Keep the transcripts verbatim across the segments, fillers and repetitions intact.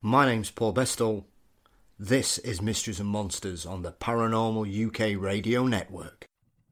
My name's Paul Bestall. This is Mysteries and Monsters on the Paranormal U K Radio Network.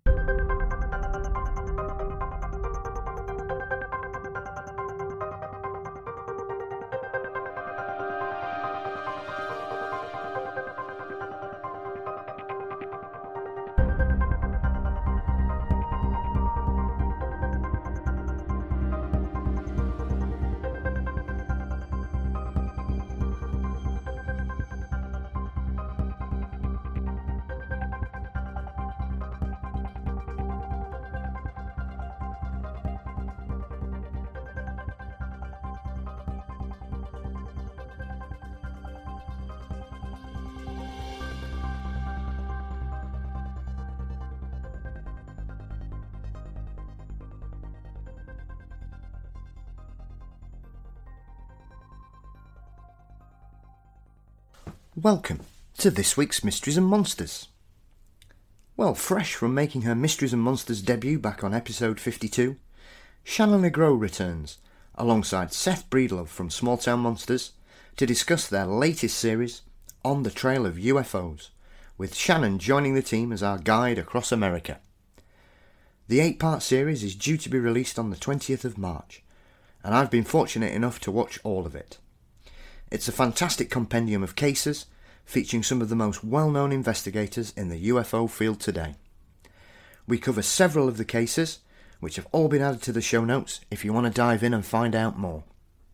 Welcome to this week's Mysteries and Monsters. Well, fresh from making her Mysteries and Monsters debut back on episode fifty-two, Shannon Legro returns, alongside Seth Breedlove from Small Town Monsters, to discuss their latest series, On the Trail of U F Os, with Shannon joining the team as our guide across America. The eight-part series is due to be released on the twentieth of March, and I've been fortunate enough to watch all of it. It's a fantastic compendium of cases, featuring some of the most well-known investigators in the U F O field today. We cover several of the cases, which have all been added to the show notes if you want to dive in and find out more.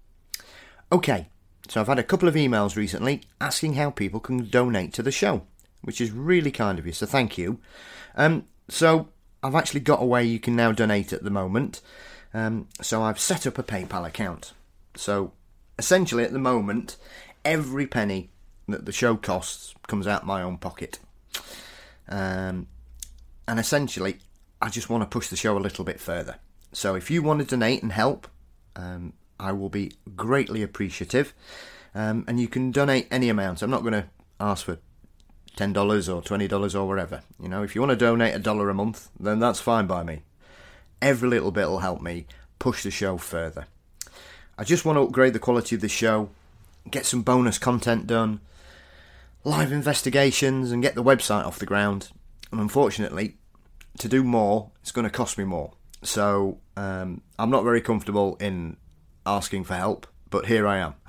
Okay, so I've had a couple of emails recently asking how people can donate to the show, which is really kind of you, so thank you. Um, so I've actually got a way you can now donate at the moment, um, so I've set up a PayPal account. So essentially, at the moment, every penny that the show costs comes out my own pocket. Um, and essentially, I just want to push the show a little bit further. So if you want to donate and help, um, I will be greatly appreciative. Um, and you can donate any amount. I'm not going to ask for ten dollars or twenty dollars or whatever. You know, if you want to donate a dollar a month, then that's fine by me. Every little bit will help me push the show further. I just want to upgrade the quality of the show, get some bonus content done, live investigations, and get the website off the ground. And unfortunately, to do more, it's going to cost me more. So um, I'm not very comfortable in asking for help, but here I am.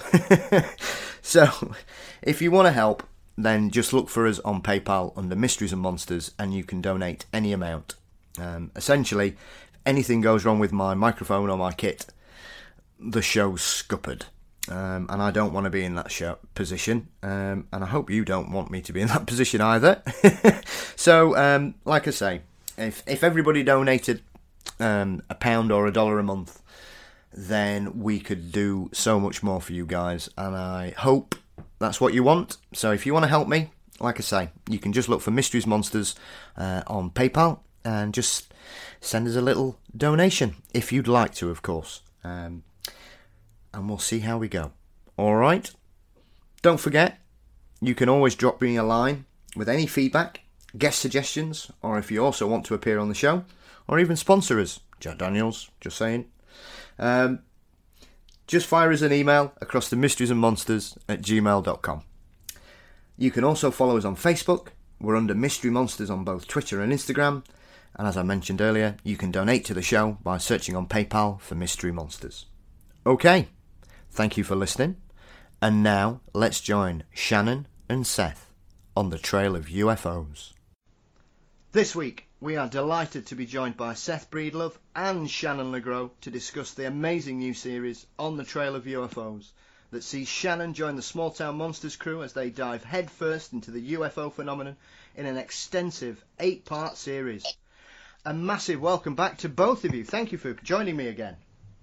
So if you want to help, then just look for us on PayPal under Mysteries and Monsters, and you can donate any amount. Um, essentially, if anything goes wrong with my microphone or my kit, the show's scuppered, um, and I don't want to be in that show position, um, and I hope you don't want me to be in that position either. So, um, like I say, if if everybody donated um, a pound or a dollar a month, then we could do so much more for you guys, and I hope that's what you want. So if you want to help me, like I say, you can just look for Mysteries Monsters uh, on PayPal, and just send us a little donation, if you'd like to, of course. Um, and we'll see how we go. Alright? Don't forget, you can always drop me a line with any feedback, guest suggestions, or if you also want to appear on the show, or even sponsor us. Jack Daniels, just saying. Um, just fire us an email across to mysteries and monsters at gmail dot com. You can also follow us on Facebook. We're under Mystery Monsters on both Twitter and Instagram. And as I mentioned earlier, you can donate to the show by searching on PayPal for Mystery Monsters. Okay, thank you for listening. And now, let's join Shannon and Seth on the trail of U F Os. This week, we are delighted to be joined by Seth Breedlove and Shannon Legro to discuss the amazing new series On the Trail of U F Os that sees Shannon join the Small Town Monsters crew as they dive headfirst into the U F O phenomenon in an extensive eight-part series. A massive welcome back to both of you. Thank you for joining me again.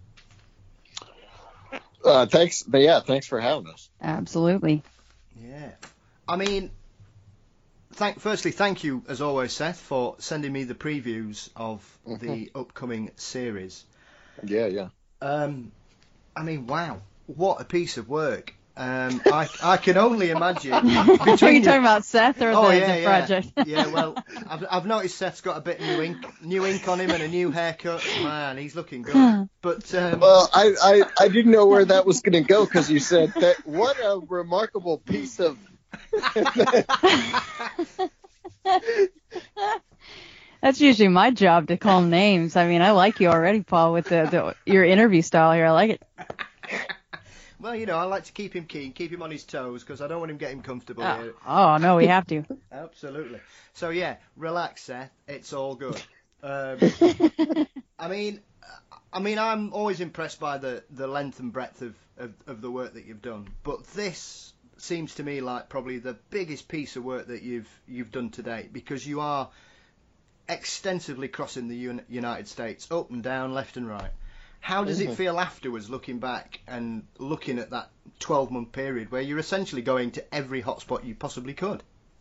Uh, thanks, but yeah, thanks for having us. Absolutely. Yeah. I mean, thank, firstly, thank you, as always, Seth, for sending me the previews of mm-hmm. the upcoming series. Yeah, yeah. Um, I mean, wow, what a piece of work. Um, I, I can only imagine. Are you talking your... about Seth or oh, the, yeah, the yeah. project? Yeah, well, I've, I've noticed Seth's got a bit of new ink, new ink on him and a new haircut. Man, he's looking good. But um... well, I, I, I didn't know where that was going to go because you said that. What a remarkable piece of. That's usually my job to call names. I mean, I like you already, Paul, with the, the your interview style here. I like it. Well, you know, I like to keep him keen, keep him on his toes, because I don't want him getting comfortable Oh, here. oh, no, we have to. Absolutely. So, yeah, relax, Seth. It's all good. Um, I mean, I mean, I'm always impressed by the, the length and breadth of, of, of the work that you've done. But this seems to me like probably the biggest piece of work that you've you've done to date, because you are extensively crossing the Un- United States, up and down, left and right. How does it feel afterwards, looking back and looking at that twelve-month period where you're essentially going to every hotspot you possibly could?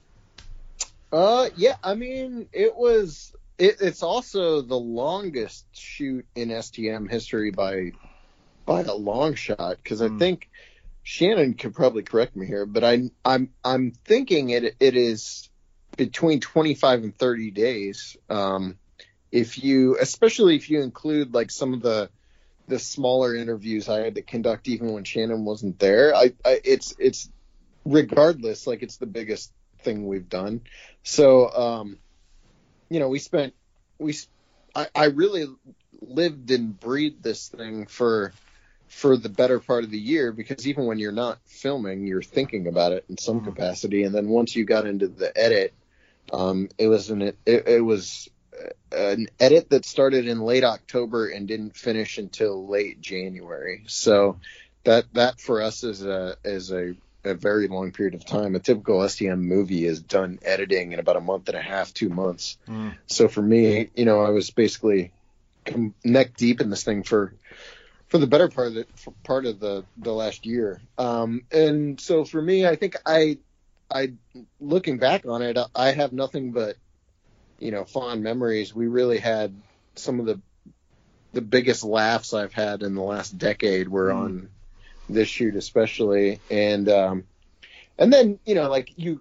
Uh, yeah, I mean, it was. It, it's also the longest shoot in S T M history by by a long shot, because I Mm. think Shannon could probably correct me here, but I I'm I'm thinking it it is between twenty-five and thirty days. Um, if you, especially if you include like some of the the smaller interviews I had to conduct even when Shannon wasn't there, I, I it's it's regardless, like it's the biggest thing we've done. So, um, you know, we spent we I, I really lived and breathed this thing for for the better part of the year, because even when you're not filming, you're thinking about it in some Mhm. capacity. And then once you got into the edit, um, it was an it, it was an edit that started in late October and didn't finish until late January. So that that for us is a is a, a very long period of time. A typical S T M movie is done editing in about a month and a half, two months. Mm. So for me, you know, I was basically com- neck deep in this thing for for the better part of the for part of the the last year. Um, and so for me, I think I I looking back on it, I have nothing but, you know, fond memories. We really had some of the the biggest laughs I've had in the last decade were Mm. on this shoot, especially. And um, and then, you know, like you,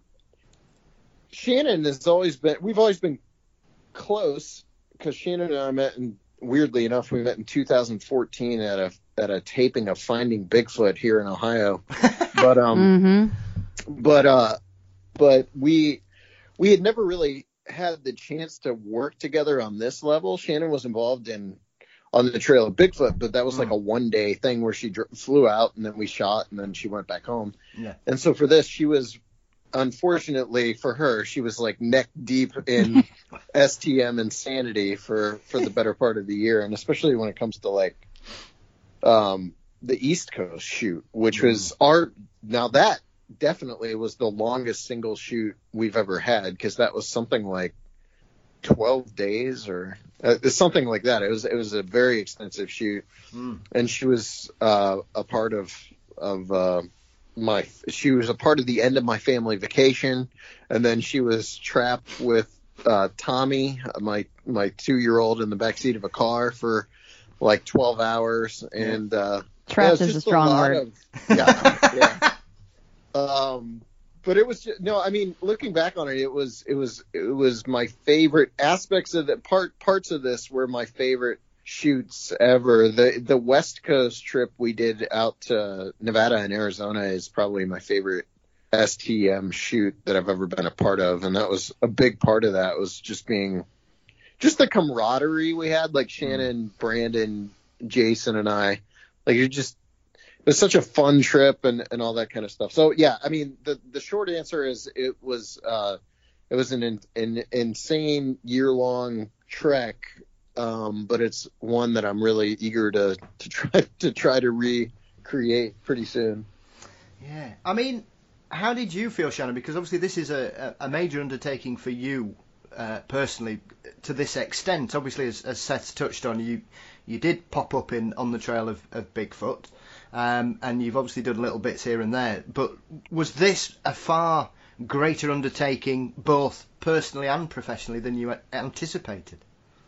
Shannon has always been. We've always been close, because Shannon and I met, and weirdly enough, we met in two thousand fourteen at a at a taping of Finding Bigfoot here in Ohio. But um, Mm-hmm. but uh, but we we had never really had the chance to work together on this level. Shannon was involved in on the trail of Bigfoot, but that was like a one day thing where she dr- flew out and then we shot and then she went back home. Yeah. And so for this, she was, unfortunately for her, she was like neck deep in S T M insanity for, for the better part of the year. And especially when it comes to like, um, the East Coast shoot, which was our, now that definitely was the longest single shoot we've ever had, because that was something like twelve days or uh, something like that. It was it was a very extensive shoot. Mm. And she was uh, a part of of uh, my she was a part of the end of my family vacation, and then she was trapped with uh, Tommy, my my two year old, in the backseat of a car for like twelve hours, and uh, Trapped yeah, is a just strong lot word. Of, yeah, yeah. Um, but it was just, no, I mean, looking back on it, it was, it was, it was my favorite aspects of the part, parts of this were my favorite shoots ever. The, the West Coast trip we did out to Nevada and Arizona is probably my favorite S T M shoot that I've ever been a part of. And that was a big part of that was just being, just the camaraderie we had, like Shannon, Brandon, Jason, and I, like, you're just, it was such a fun trip and, and all that kind of stuff. So yeah, I mean, the, the short answer is it was, uh, it was an, an, an insane year long trek. Um, but it's one that I'm really eager to, to try to try to recreate pretty soon. Yeah. I mean, how did you feel, Shannon? Because obviously this is a, a major undertaking for you uh, personally to this extent. Obviously, as, as Seth's touched on, you you did pop up in on the trail of, of Bigfoot. Um, and you've obviously done little bits here and there, but was this a far greater undertaking, both personally and professionally, than you anticipated?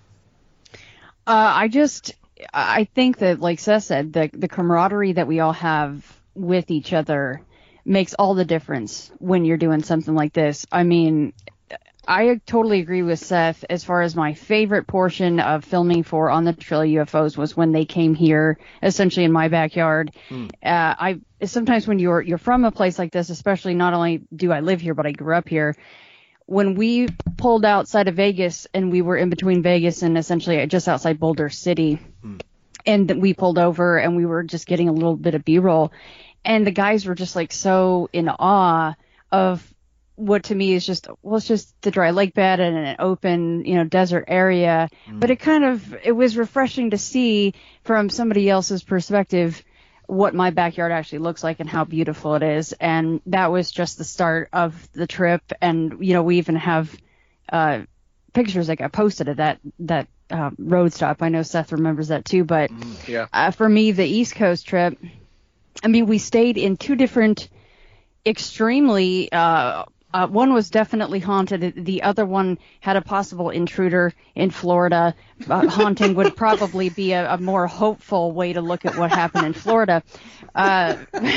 Uh, I just, I think that, like Seth said, the the camaraderie that we all have with each other makes all the difference when you're doing something like this. I mean, I totally agree with Seth as far as my favorite portion of filming for On the Trail of U F Os was when they came here, essentially in my backyard. Mm. Uh, I sometimes when you're you're from a place like this, especially not only do I live here, but I grew up here. When we pulled outside of Vegas and we were in between Vegas and essentially just outside Boulder City, mm. and we pulled over and we were just getting a little bit of B-roll, and the guys were just like so in awe of what to me is just, well, it's just the dry lake bed and an open, you know, desert area. Mm. But it kind of, it was refreshing to see from somebody else's perspective what my backyard actually looks like and how beautiful it is. And that was just the start of the trip. And, you know, we even have uh, pictures that got posted of that, that uh, road stop. I know Seth remembers that too. But mm, yeah. uh, for me, the East Coast trip, I mean, we stayed in two different extremely, uh, Uh, one was definitely haunted. The other one had a possible intruder in Florida. Uh, haunting would probably be a, a more hopeful way to look at what happened in Florida. Uh,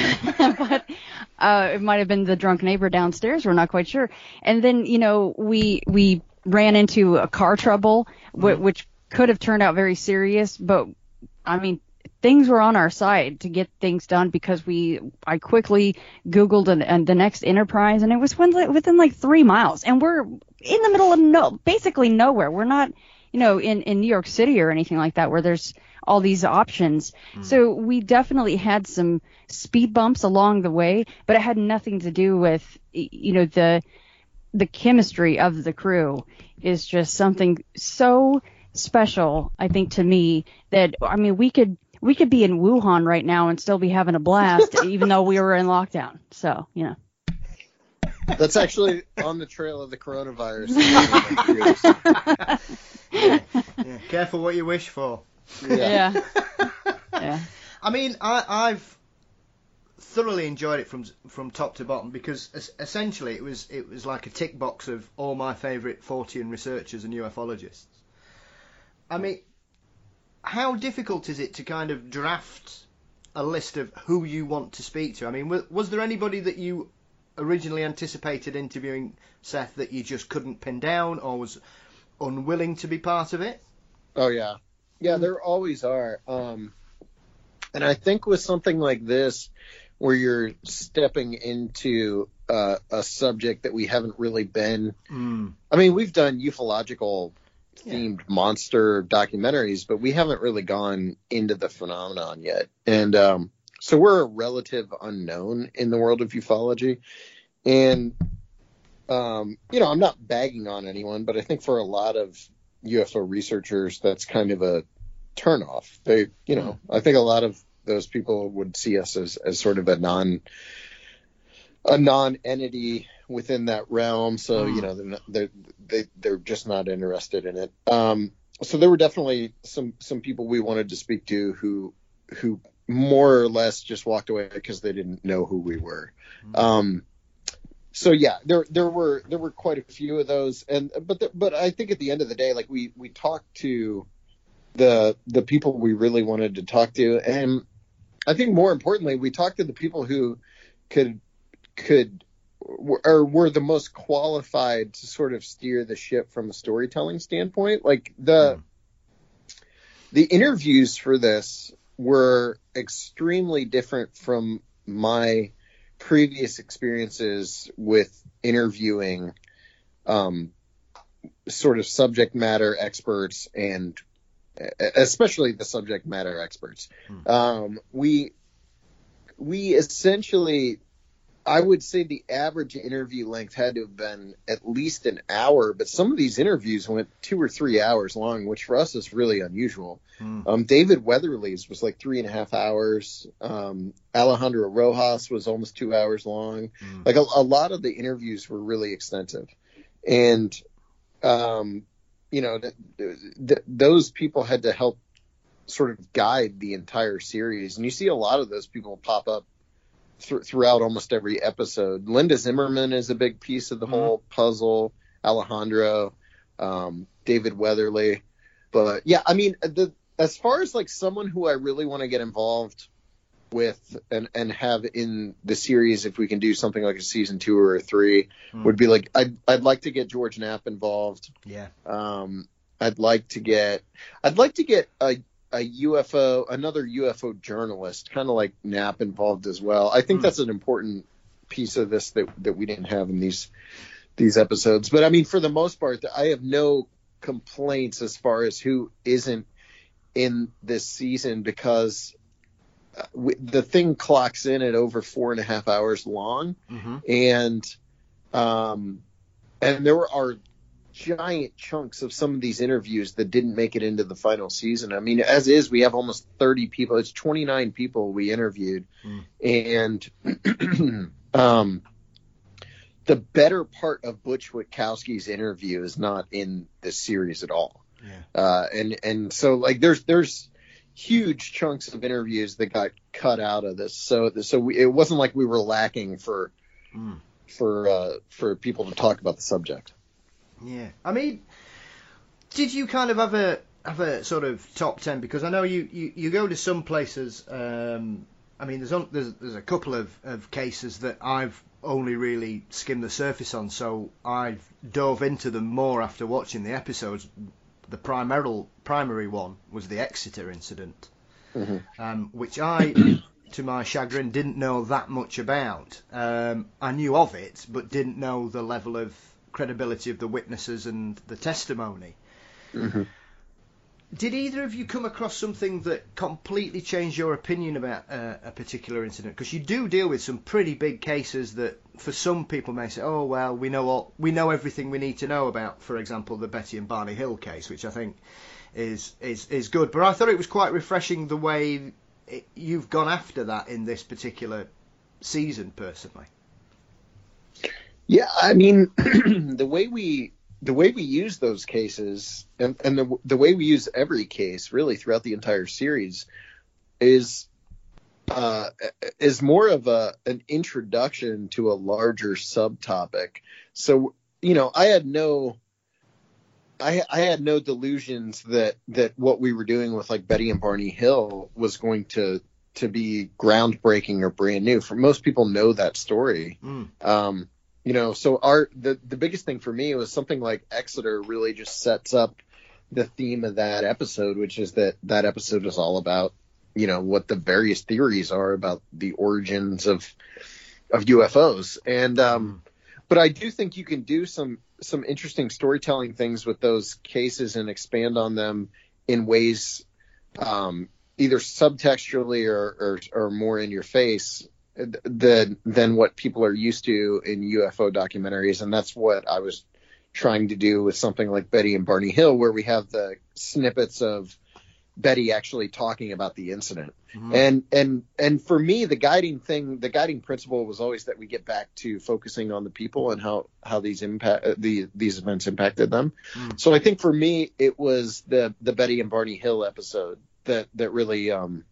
but uh, it might have been the drunk neighbor downstairs. We're not quite sure. And then, you know, we we ran into a car trouble, w- mm-hmm. which could have turned out very serious. But, I mean, things were on our side to get things done because we, I quickly Googled and, and the next Enterprise, and it was within, within like three miles, and we're in the middle of no, basically nowhere. We're not, you know, in, in New York City or anything like that where there's all these options. Mm. So we definitely had some speed bumps along the way, but it had nothing to do with, you know, the, the chemistry of the crew is just something so special, I think, to me that, I mean, we could, We could be in Wuhan right now and still be having a blast, even though we were in lockdown. So, you know. That's actually on the trail of the coronavirus. yeah, yeah. Careful what you wish for. Yeah. Yeah. yeah. I mean, I, I've thoroughly enjoyed it from from top to bottom because essentially it was it was like a tick box of all my favourite Fortean researchers and ufologists. I mean, how difficult is it to kind of draft a list of who you want to speak to? I mean, was, was there anybody that you originally anticipated interviewing, Seth, that you just couldn't pin down or was unwilling to be part of it? Oh, yeah. Yeah, there always are. Um, and I think with something like this, where you're stepping into uh, a subject that we haven't really been... Mm. I mean, we've done ufological themed yeah. monster documentaries, but we haven't really gone into the phenomenon yet. And um, so we're a relative unknown in the world of ufology. And, um, you know, I'm not bagging on anyone, but I think for a lot of U F O researchers, that's kind of a turnoff. They, you know, mm. I think a lot of those people would see us as, as sort of a non, a non-entity within that realm. So, mm. you know, they're, not, they're, they, they're just not interested in it. Um, so there were definitely some, some people we wanted to speak to who, who more or less just walked away because they didn't know who we were. Mm. Um, so yeah, there, there were, there were quite a few of those. And, but, the, but I think at the end of the day, like we, we talked to the, the people we really wanted to talk to. And I think more importantly, we talked to the people who could, could, or were the most qualified to sort of steer the ship from a storytelling standpoint. Like the mm. the interviews for this were extremely different from my previous experiences with interviewing um, sort of subject matter experts, and especially the subject matter experts. Mm. Um, we we essentially, I would say the average interview length had to have been at least an hour, but some of these interviews went two or three hours long, which for us is really unusual. Mm. Um, David Weatherly's was like three and a half hours. Um, Alejandro Rojas was almost two hours long. Mm. Like a, a lot of the interviews were really extensive. And, um, you know, th- th- those people had to help sort of guide the entire series. And you see a lot of those people pop up Th- throughout almost every episode. Linda Zimmerman is a big piece of the mm-hmm. whole puzzle. Alejandro, um, David Weatherly. But yeah, I mean, the, as far as like someone who I really want to get involved with and and have in the series, if we can do something like a season two or a three, mm. would be like I'd I'd like to get George Knapp involved. Yeah. Um, I'd like to get I'd like to get a a U F O another U F O journalist, kind of like Knapp, involved as well. I think mm. that's an important piece of this that that we didn't have in these these episodes. But I mean, for the most part, I have no complaints as far as who isn't in this season, because the thing clocks in at over four and a half hours long, mm-hmm. and um, and there are giant chunks of some of these interviews that didn't make it into the final season. I mean, as is, we have almost thirty people. It's twenty-nine people we interviewed, mm. and um, the better part of Butch Witkowski's interview is not in this series at all. Yeah. Uh, and and so like there's there's huge chunks of interviews that got cut out of this, so so we, it wasn't like we were lacking for mm. for uh, for people to talk about the subject. Yeah, I mean, did you kind of have a have a sort of top ten? Because I know you, you, you go to some places. Um, I mean, there's, on, there's there's a couple of, of cases that I've only really skimmed the surface on, so I've dove into them more after watching the episodes. The primary primary one was the Exeter incident, mm-hmm. um, which I, to my chagrin, didn't know that much about. Um, I knew of it, but didn't know the level of credibility of the witnesses and the testimony. Mm-hmm. Did either of you come across something that completely changed your opinion about uh, a particular incident? Because you do deal with some pretty big cases that, for some people, may say, "Oh well, we know all, we know everything we need to know about." For example, the Betty and Barney Hill case, which I think is is is good. But I thought it was quite refreshing the way it, you've gone after that in this particular season, personally. Yeah, I mean, the way we. The way we use those cases, and, and the, the way we use every case really throughout the entire series, is uh, is more of a an introduction to a larger subtopic. So, you know, I had no, I I had no delusions that that what we were doing with like Betty and Barney Hill was going to to be groundbreaking or brand new. For most people know that story. Mm. Um, You know, so our the, the biggest thing for me was something like Exeter really just sets up the theme of that episode, which is that that episode is all about, you know, what the various theories are about the origins of of U F Os. And um, but I do think you can do some some interesting storytelling things with those cases and expand on them in ways um, either subtextually or, or, or more in your face than than what people are used to in U F O documentaries. And that's what I was trying to do with something like Betty and Barney Hill, where we have the snippets of Betty actually talking about the incident. Mm-hmm. And and and for me, the guiding thing, the guiding principle was always that we get back to focusing on the people and how how these impact the these events impacted them. Mm. So I think for me, it was the the Betty and Barney Hill episode that that really um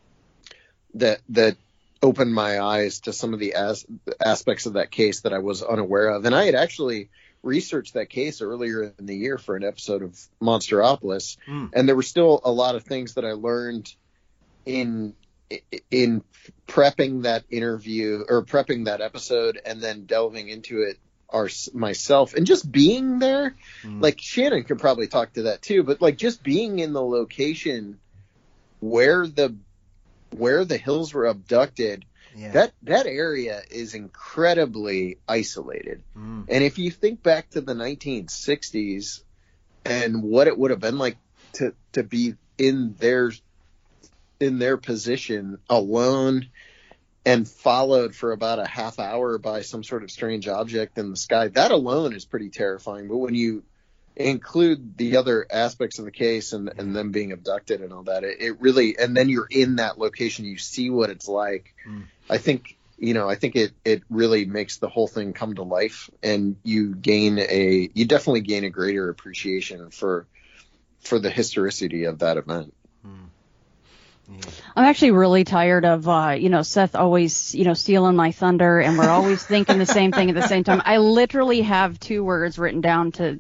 that that opened my eyes to some of the as- aspects of that case that I was unaware of. And I had actually researched that case earlier in the year for an episode of Monsteropolis. Mm. And there were still a lot of things that I learned in, in prepping that interview or prepping that episode and then delving into it our, myself and just being there. Mm. Like Shannon could probably talk to that too, but like just being in the location where the where the Hills were abducted, yeah. that that area is incredibly isolated. Mm. And if you think back to the nineteen sixties and what it would have been like to to be in their in their position alone and followed for about a half hour by some sort of strange object in the sky, that alone is pretty terrifying. But when you include the other aspects of the case and, and them being abducted and all that, it, it really, and then you're in that location, you see what it's like. Mm. I think, you know, I think it, it really makes the whole thing come to life, and you gain a, you definitely gain a greater appreciation for, for the historicity of that event. Mm. Yeah. I'm actually really tired of, uh, you know, Seth always, you know, stealing my thunder, and we're always thinking the same thing at the same time. I literally have two words written down to,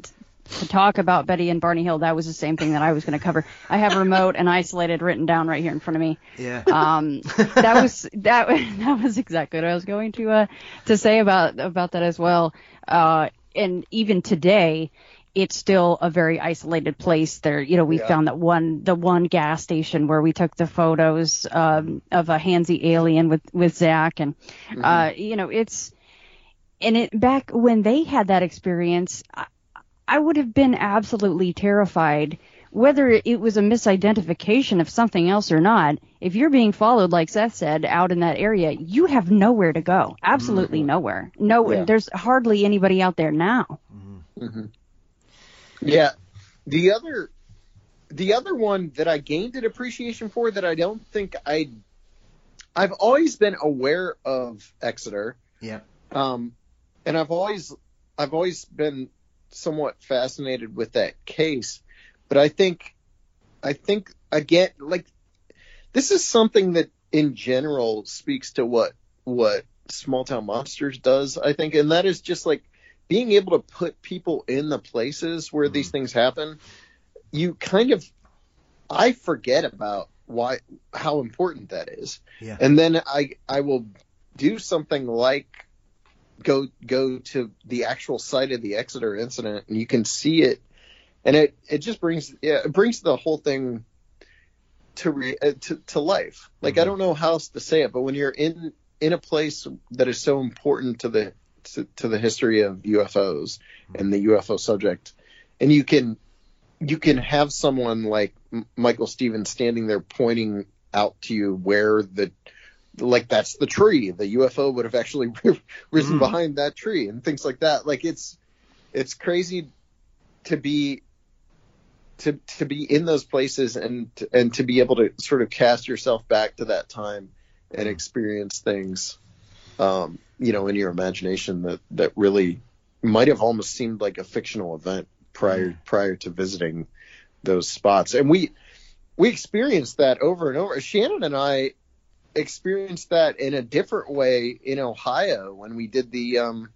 to talk about Betty and Barney Hill, that was the same thing that I was going to cover. I have remote and isolated written down right here in front of me. Yeah. Um, that was that that was exactly what I was going to uh, to say about about that as well. Uh, and even today, it's still a very isolated place. There, you know, we Yeah. found that one the one gas station where we took the photos um, of a handsy alien with with Zach, and Mm-hmm. uh, you know, it's and it back when they had that experience. I, I would have been absolutely terrified, whether it was a misidentification of something else or not. If you're being followed, like Seth said, out in that area, you have nowhere to go. Absolutely Mm-hmm. nowhere. No, Yeah. there's hardly anybody out there now. Mm-hmm. Yeah, the other, the other one that I gained an appreciation for that I don't think I, I've always been aware of Exeter, Yeah. um, and I've always, I've always been somewhat fascinated with that case, but I think, I think again, like, this is something that in general speaks to what what Small Town Monsters does, I think, and that is just like being able to put people in the places where these things happen. You kind of, I forget about why, how important that is. Yeah. And then I, I will do something like go, go to the actual site of the Exeter incident, and you can see it. And it, it just brings, yeah, it brings the whole thing to, re, uh, to, to life. Like, Mm-hmm. I don't know how else to say it, but when you're in, in a place that is so important to the, To, to the history of U F Os and the U F O subject, and you can you can have someone like M- Michael Stevens standing there pointing out to you where the like that's the tree the U F O would have actually risen Mm. behind that tree and things like that. Like it's it's crazy to be to to be in those places and and to be able to sort of cast yourself back to that time and experience things. Um, you know, in your imagination that, that really might have almost seemed like a fictional event prior Yeah. prior to visiting those spots. And we we experienced that over and over. Shannon and I experienced that in a different way in Ohio when we did the um,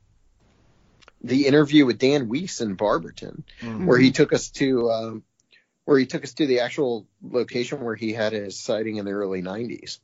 the interview with Dan Weiss in Barberton, Mm. where he took us to um, where he took us to the actual location where he had his sighting in the early nineties.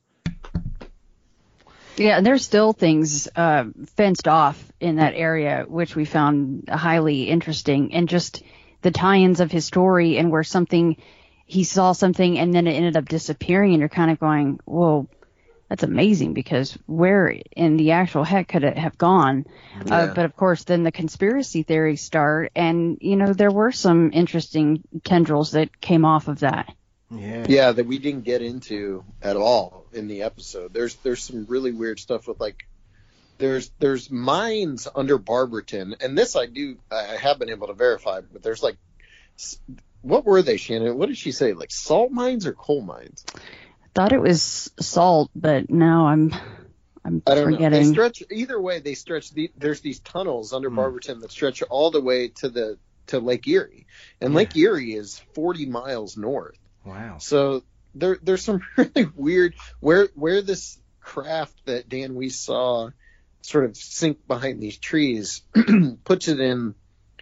Yeah, and there's still things uh, fenced off in that area, which we found highly interesting, and just the tie-ins of his story and where something, he saw something and then it ended up disappearing, and you're kind of going, well, that's amazing, because where in the actual heck could it have gone? Yeah. Uh, but of course, then the conspiracy theories start, and, you know, there were some interesting tendrils that came off of that. Yeah. Yeah, that we didn't get into at all in the episode. There's there's some really weird stuff with like there's there's mines under Barberton, and this I do I have been able to verify. But there's like, what were they, Shannon? What did she say? Like salt mines or coal mines? Thought it was salt, but now I'm I'm I don't forgetting. know. They stretch either way. They stretch. The, there's these tunnels under Hmm. Barberton that stretch all the way to the to Lake Erie, and Yeah. Lake Erie is forty miles north. Wow. So there, there's some really weird where where this craft that Dan Weiss saw sort of sink behind these trees puts it in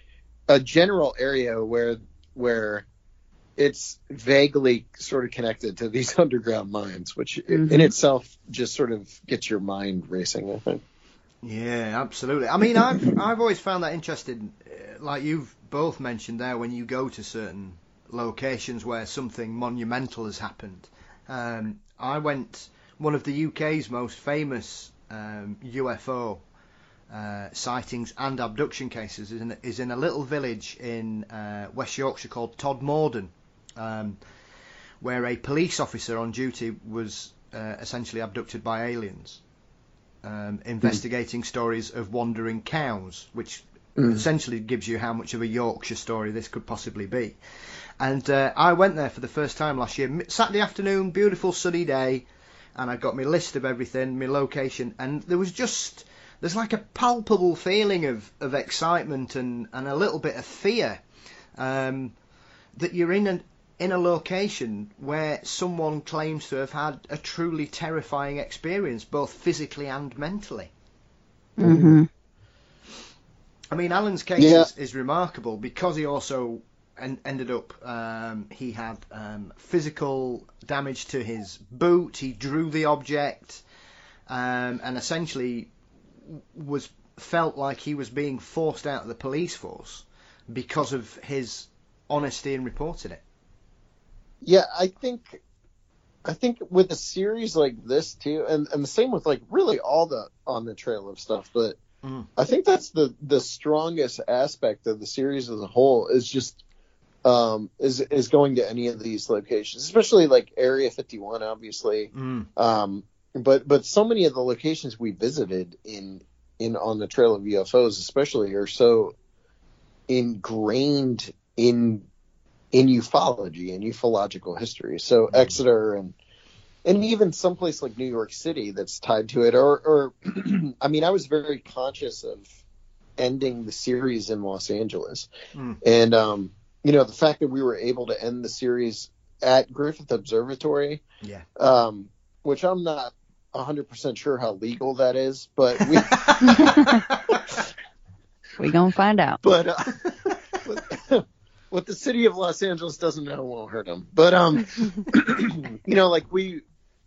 a general area where where it's vaguely sort of connected to these underground mines, which Mhm. in itself just sort of gets your mind racing, I think. Yeah, absolutely. I mean, I've I've always found that interesting, uh, like you've both mentioned there, when you go to certain locations where something monumental has happened. Um, I went, one of the U K's most famous um, U F O uh, sightings and abduction cases is in, is in a little village in uh, West Yorkshire called Todmorden, um, where a police officer on duty was uh, essentially abducted by aliens. Um, investigating stories of wandering cows, which Mm. essentially gives you how much of a Yorkshire story this could possibly be. And uh, I went there for the first time last year, Saturday afternoon, beautiful sunny day, and I got my list of everything, my location, and there was just, there's like a palpable feeling of, of excitement and, and a little bit of fear, um, that you're in an in a location where someone claims to have had a truly terrifying experience, both physically and mentally. Mm-hmm. I mean, Alan's case Yeah. is, is remarkable because he also en- ended up, um, he had um, physical damage to his boot, he drew the object, um, and essentially was felt like he was being forced out of the police force because of his honesty in reporting it. Yeah, I think I think with a series like this too, and, and the same with like really all the On the Trail of stuff, but Mm. I think that's the the strongest aspect of the series as a whole is just um, is is going to any of these locations, especially like Area fifty-one, obviously. Mm. Um, but but so many of the locations we visited in in On the Trail of U F Os, especially, are so ingrained in in ufology and ufological history. So Mm. Exeter and and even someplace like New York City that's tied to it. Or, or I mean, I was very conscious of ending the series in Los Angeles. Mm. And, um, you know, the fact that we were able to end the series at Griffith Observatory, Yeah. um, which I'm not one hundred percent sure how legal that is, but we... We gonna find out. But uh, what, what the city of Los Angeles doesn't know won't hurt them. But um, you know, like we,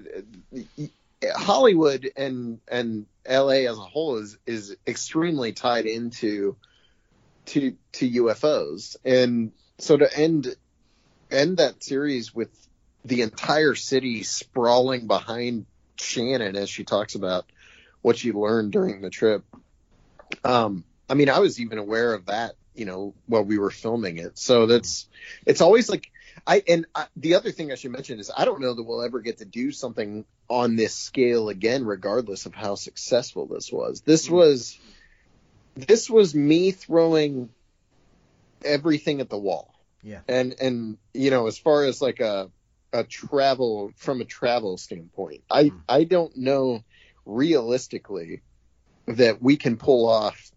Hollywood and and L A as a whole is is extremely tied into to to U F Os, and so to end end that series with the entire city sprawling behind Shannon as she talks about what she learned during the trip. Um, I mean, I was even aware of that, you know, while we were filming it. So that's, it's always like, I, and I, the other thing I should mention is I don't know that we'll ever get to do something on this scale again, regardless of how successful this was. This Mm. was, this was me throwing everything at the wall. Yeah. And, and, you know, as far as like a, a travel, from a travel standpoint, I, Mm. I don't know realistically that we can pull off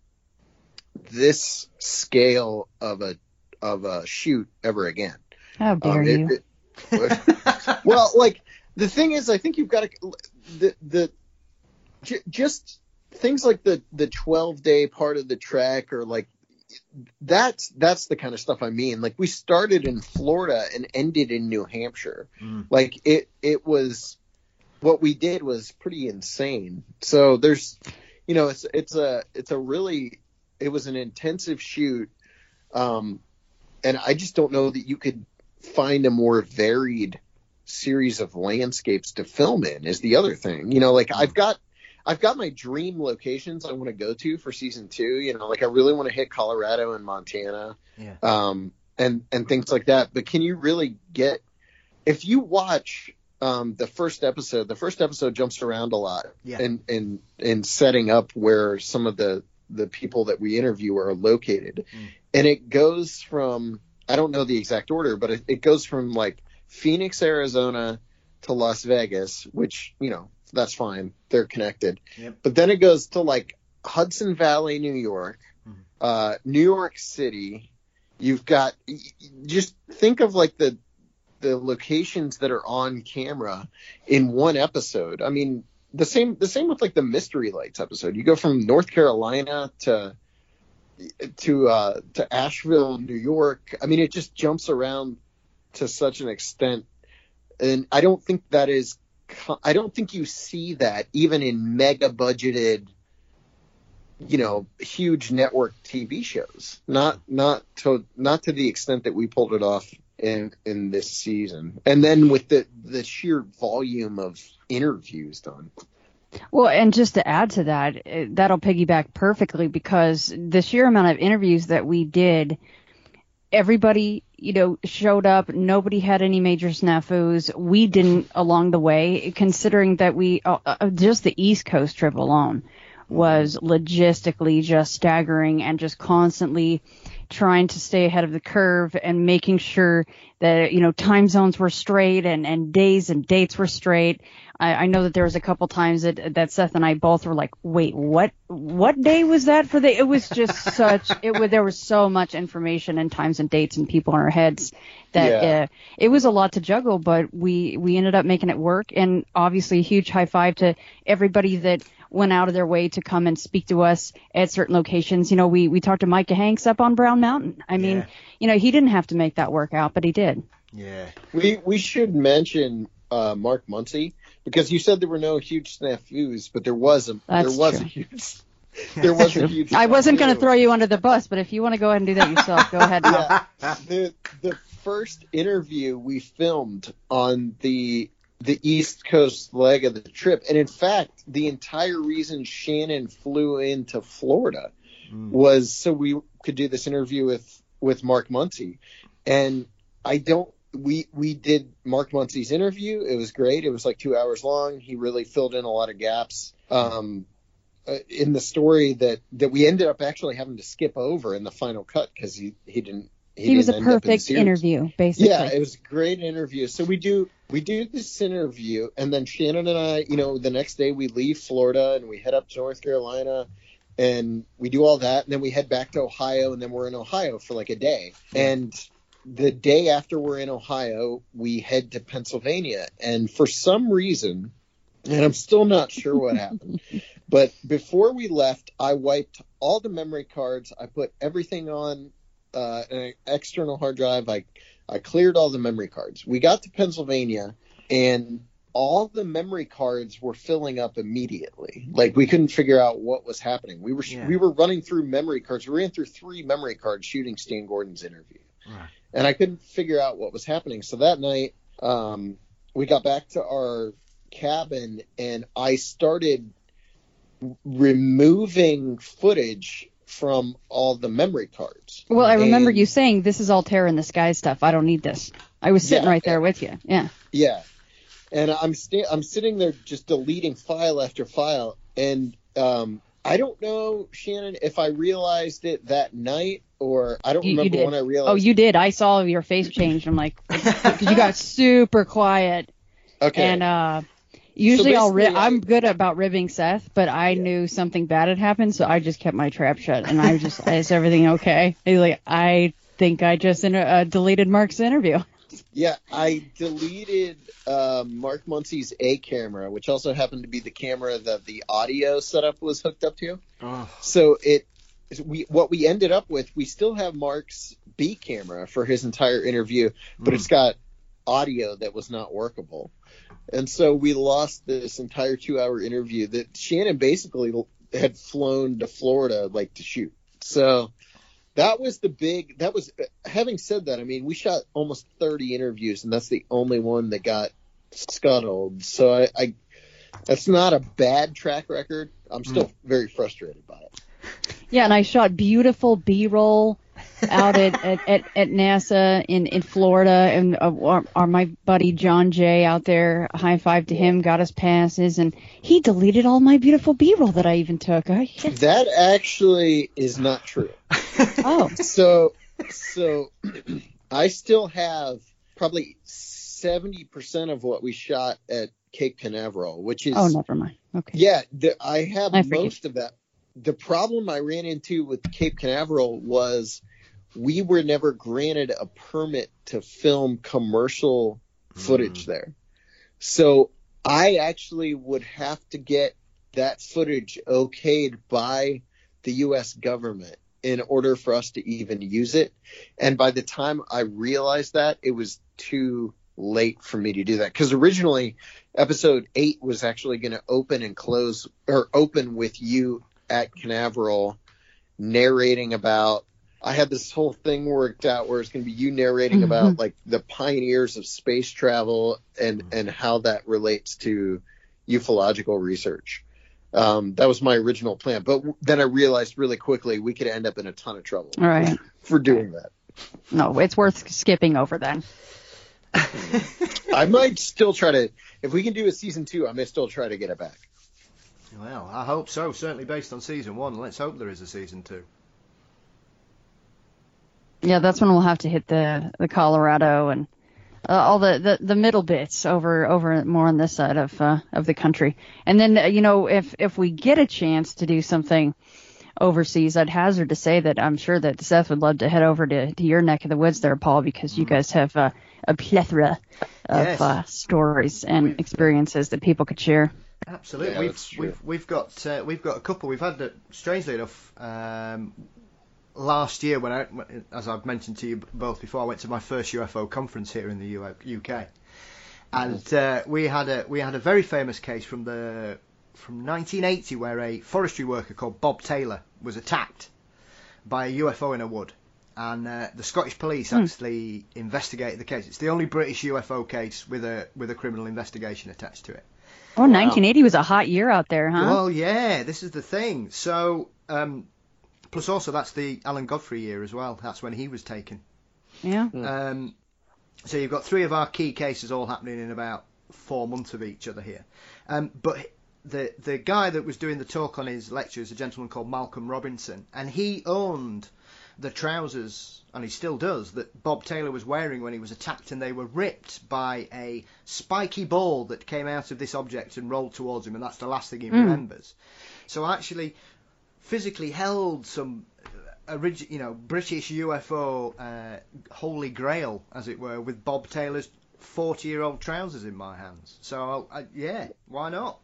this scale of a of a shoot ever again. How dare Um, it- you? it- well, like the thing is, I think you've got to the the j- just things like the the twelve day part of the trek, or like that's that's the kind of stuff I mean. Like we started in Florida and ended in New Hampshire. Mm. Like it it was what we did was pretty insane. So there's, you know, it's it's a it's a really it was an intensive shoot, um, and I just don't know that you could find a more varied series of landscapes to film in. Is the other thing, you know, like I've got I've got my dream locations I want to go to for season two. You know, like I really want to hit Colorado and Montana, Yeah. um, and and things like that. But can you really get if you watch um, the first episode? The first episode jumps around a lot, Yeah. and and and setting up where some of the the people that we interview are located, Mm. and it goes from I don't know the exact order, but it, it goes from like Phoenix, Arizona to Las Vegas, which, you know, that's fine. They're connected. Yep. But then it goes to like Hudson Valley, New York, Mhm. uh, New York City. You've got just think of like the the locations that are on camera in one episode. I mean, the same the same with like the Mystery Lights episode. You go from North Carolina to to uh, to Asheville, New York. I mean, it just jumps around to such an extent, and I don't think that is. I don't think you see that even in mega budgeted, you know, huge network T V shows. Not not to not to the extent that we pulled it off in in this season. And then with the the sheer volume of interviews done. Well, and just to add to that, eh, that'll piggyback perfectly because the sheer amount of interviews that we did, everybody, you know, showed up. Nobody had any major snafus. We didn't along the way, considering that we, uh, uh, just the East Coast trip alone was logistically just staggering and just constantly trying to stay ahead of the curve and making sure that, you know, time zones were straight and, and days and dates were straight. I, I know that there was a couple times that that Seth and I both were like, wait, what what day was that for the? It was just such it was there was so much information and times and dates and people in our heads that Yeah. uh, it was a lot to juggle, but we we ended up making it work. And obviously, a huge high five to everybody that went out of their way to come and speak to us at certain locations. You know, we we talked to Micah Hanks up on Brown Mountain. I mean, Yeah. you know, he didn't have to make that work out, but he did. Yeah. We we should mention uh, Mark Muncy, because you said there were no huge snafus, but there was a That's there was true. a huge there was a huge. I wasn't going to snafu. throw you under the bus, but if you want to go ahead and do that yourself, go ahead. Mel. Yeah, the the first interview we filmed on the the East Coast leg of the trip, and in fact, the entire reason Shannon flew into Florida Mm. was so we could do this interview with with Mark Muncy, and I don't. We we did Mark Muncy's interview. It was great. It was like two hours long. He really filled in a lot of gaps um, uh, in the story that, that we ended up actually having to skip over in the final cut because he, he didn't. He, He was a didn't end up in the perfect series. interview, basically. Yeah, it was a great interview. So we do we do this interview, and then Shannon and I, you know, the next day we leave Florida and we head up to North Carolina, and we do all that, and then we head back to Ohio, and then we're in Ohio for like a day, and the day after we're in Ohio, we head to Pennsylvania. And for some reason, and I'm still not sure what happened, but before we left, I wiped all the memory cards. I put everything on uh, an external hard drive. I, I cleared all the memory cards. We got to Pennsylvania, and all the memory cards were filling up immediately. Like, we couldn't figure out what was happening. We were Yeah. we were running through memory cards. We ran through three memory cards shooting Stan Gordon's interview. Right. And I couldn't figure out what was happening. So that night, um, we got back to our cabin, and I started removing footage from all the memory cards. Well, I remember And- you saying, this is all terror in the sky stuff. I don't need this. I was sitting Yeah. right there with you. Yeah. Yeah. And I'm sta- I'm sitting there just deleting file after file. And um, I don't know, Shannon, if I realized it that night, or I don't You, you remember did. when I realized. Oh, you did. I saw your face change. I'm like, because you got super quiet. Okay. And uh, usually I'll ri- basically, I- I'm good about ribbing Seth, but I Yeah. knew something bad had happened, so I just kept my trap shut. And I was just, is everything okay? He's like, I think I just inter- uh, deleted Mark's interview. Yeah, I deleted uh, Mark Muncy's A camera, which also happened to be the camera that the audio setup was hooked up to. Oh. So it, we what we ended up with, we still have Mark's B camera for his entire interview, but Mm. it's got audio that was not workable. And so we lost this entire two-hour interview that Shannon basically had flown to Florida like to shoot. So that was the big, that was, having said that, I mean, we shot almost thirty interviews, and that's the only one that got scuttled. So I, I that's not a bad track record. I'm still very frustrated by it. Yeah, and I shot beautiful B-roll out at, at, at, at NASA in, in Florida, and uh, our, our, my buddy John Jay out there, high five to him, got us passes, and he deleted all my beautiful B-roll that I even took. I, That actually is not true. oh, So, so I still have probably seventy percent of what we shot at Cape Canaveral, which is oh, never mind. Okay. yeah, the, I have I forget. most of that. The problem I ran into with Cape Canaveral was we were never granted a permit to film commercial footage Mm. there. So I actually would have to get that footage okayed by the U S government in order for us to even use it. And by the time I realized that, it was too late for me to do that. Because originally, episode eight was actually going to open and close, or open with you at Canaveral narrating about, I had this whole thing worked out where it's going to be you narrating Mhm. about like the pioneers of space travel and, and how that relates to ufological research. Um, that was my original plan. But w- then I realized really quickly we could end up in a ton of trouble All right. for doing that. No, it's worth skipping over then. I might still try to, if we can do a season two, I may still try to get it back. Well, I hope so. Certainly based on season one. Let's hope there is a season two. Yeah, that's when we'll have to hit the, the Colorado and uh, all the, the, the middle bits over over more on this side of uh, of the country. And then uh, you know, if if we get a chance to do something overseas, I'd hazard to say that I'm sure that Seth would love to head over to, to your neck of the woods there, Paul, because you guys have uh, a plethora of Yes. uh, stories and We've- experiences that people could share. Absolutely, Yeah, we've that's true. we've we've got uh, we've got a couple. We've had, uh, strangely enough, um, last year when I, as I've mentioned to you both before, I went to my first U F O conference here in the U- UK, and uh, we had a we had a very famous case from the from nineteen eighty where a forestry worker called Bob Taylor was attacked by a U F O in a wood. And uh, the Scottish police Hmm. actually investigated the case. It's the only British U F O case with a with a criminal investigation attached to it. Oh, nineteen eighty was a hot year out there, huh? Well, yeah, this is the thing. So, um, plus also that's the Alan Godfrey year as well. That's when he was taken. Yeah. Um, so you've got three of our key cases all happening in about four months of each other here. Um, but the the guy that was doing the talk on his lecture is a gentleman called Malcolm Robinson, and he owned the trousers, and he still does, that Bob Taylor was wearing when he was attacked, and they were ripped by a spiky ball that came out of this object and rolled towards him, and that's the last thing he Mm. remembers. So I actually physically held some origi- you know, British U F O uh, holy grail, as it were, with Bob Taylor's forty-year-old trousers in my hands. So, I, yeah, why not?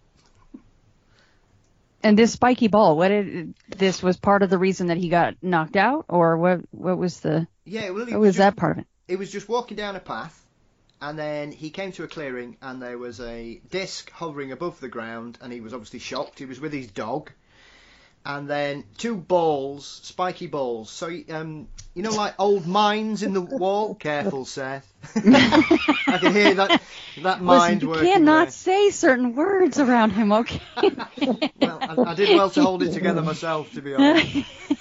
And this spiky ball, what did this was part of the reason that he got knocked out, or what? What was the? Yeah, well, he What was just, that part of it? He was just walking down a path, and then he came to a clearing, and there was a disc hovering above the ground, and he was obviously shocked. He was with his dog, and then two balls, spiky balls. So, um, you know, like old mines in the wall. Careful, Seth. I can hear that that mind Listen, you working cannot there. say certain words around him, okay? Well, I, I did well to hold it together myself, to be honest.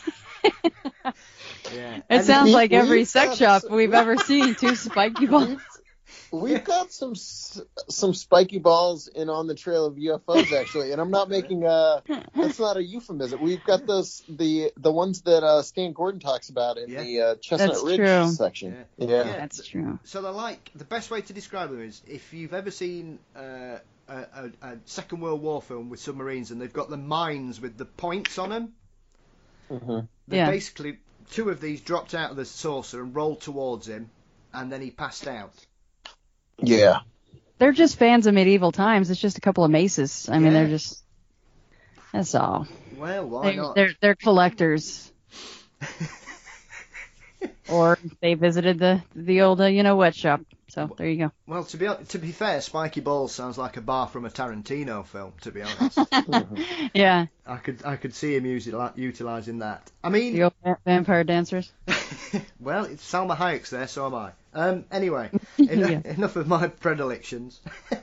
Yeah. It And- sounds we- like every we've sex got shop some- we've ever seen, two spiky balls. We've, we've got some s- some spiky balls in on the trail of U F Os actually, and I'm not making a that's not a euphemism. We've got those the the ones that uh, Stan Gordon talks about in Yeah. the uh, Chestnut That's Ridge true. section. Yeah. Yeah. Yeah. That's true. So they're like, the best way to describe them is if you've ever seen uh, a, a, a Second World War film with submarines and they've got the mines with the points on them, Mhm. they Yeah. basically, two of these dropped out of the saucer and rolled towards him, and then he passed out. Yeah. They're just fans of medieval times. It's just a couple of maces. I mean, Yeah. they're just. That's all. Well, why They, not? they're they're collectors. Or they visited the the old uh, you know what shop. So there you go. Well, to be hon- to be fair, Spiky Balls sounds like a bar from a Tarantino film. To be honest, Yeah, I could I could see him util- utilising that. I mean, the old va- vampire dancers. well, it's Salma Hayek's there, so am I. Um, anyway, en- Yeah. enough of my predilections.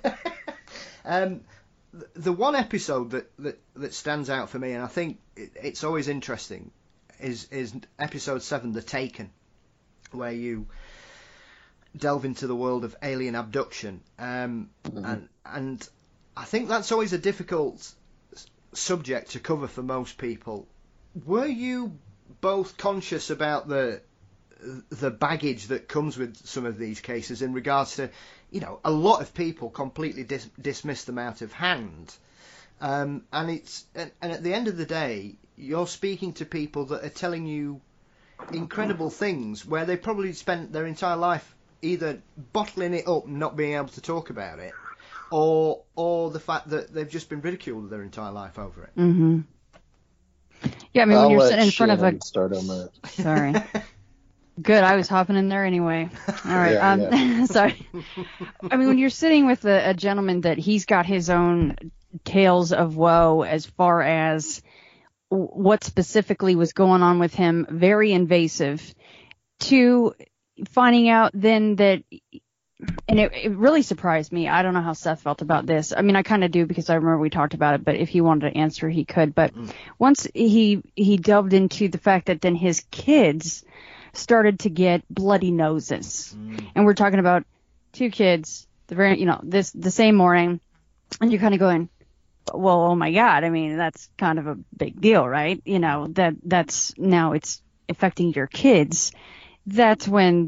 um, th- the one episode that, that, that stands out for me, and I think it, it's always interesting, is is episode seven, The Taken, where you delve into the world of alien abduction, um, and and I think that's always a difficult s- subject to cover for most people. Were you both conscious about the the baggage that comes with some of these cases in regards to, you know, a lot of people completely dis- dismiss them out of hand, um, and it's and, and at the end of the day, you're speaking to people that are telling you incredible things where they probably spent their entire life either bottling it up and not being able to talk about it, or or the fact that they've just been ridiculed their entire life over it. Mm-hmm. Yeah, I mean, when I'll you're let sitting in front of a Shannon start on that. sorry. Good, I was hopping in there anyway. All right. Yeah, um, yeah. Sorry. I mean, when you're sitting with a, a gentleman that he's got his own tales of woe as far as w- what specifically was going on with him, very invasive, to finding out then that, and it, it really surprised me. I don't know how Seth felt about this. I mean, I kind of do because I remember we talked about it, but if he wanted to answer, he could. But Mm. once he he delved into the fact that then his kids started to get bloody noses. Mm. And we're talking about two kids, the very, you know, this, the same morning, and you're kind of going, well, oh my God. I mean, that's kind of a big deal, right? You know, that that's now it's affecting your kids. That's when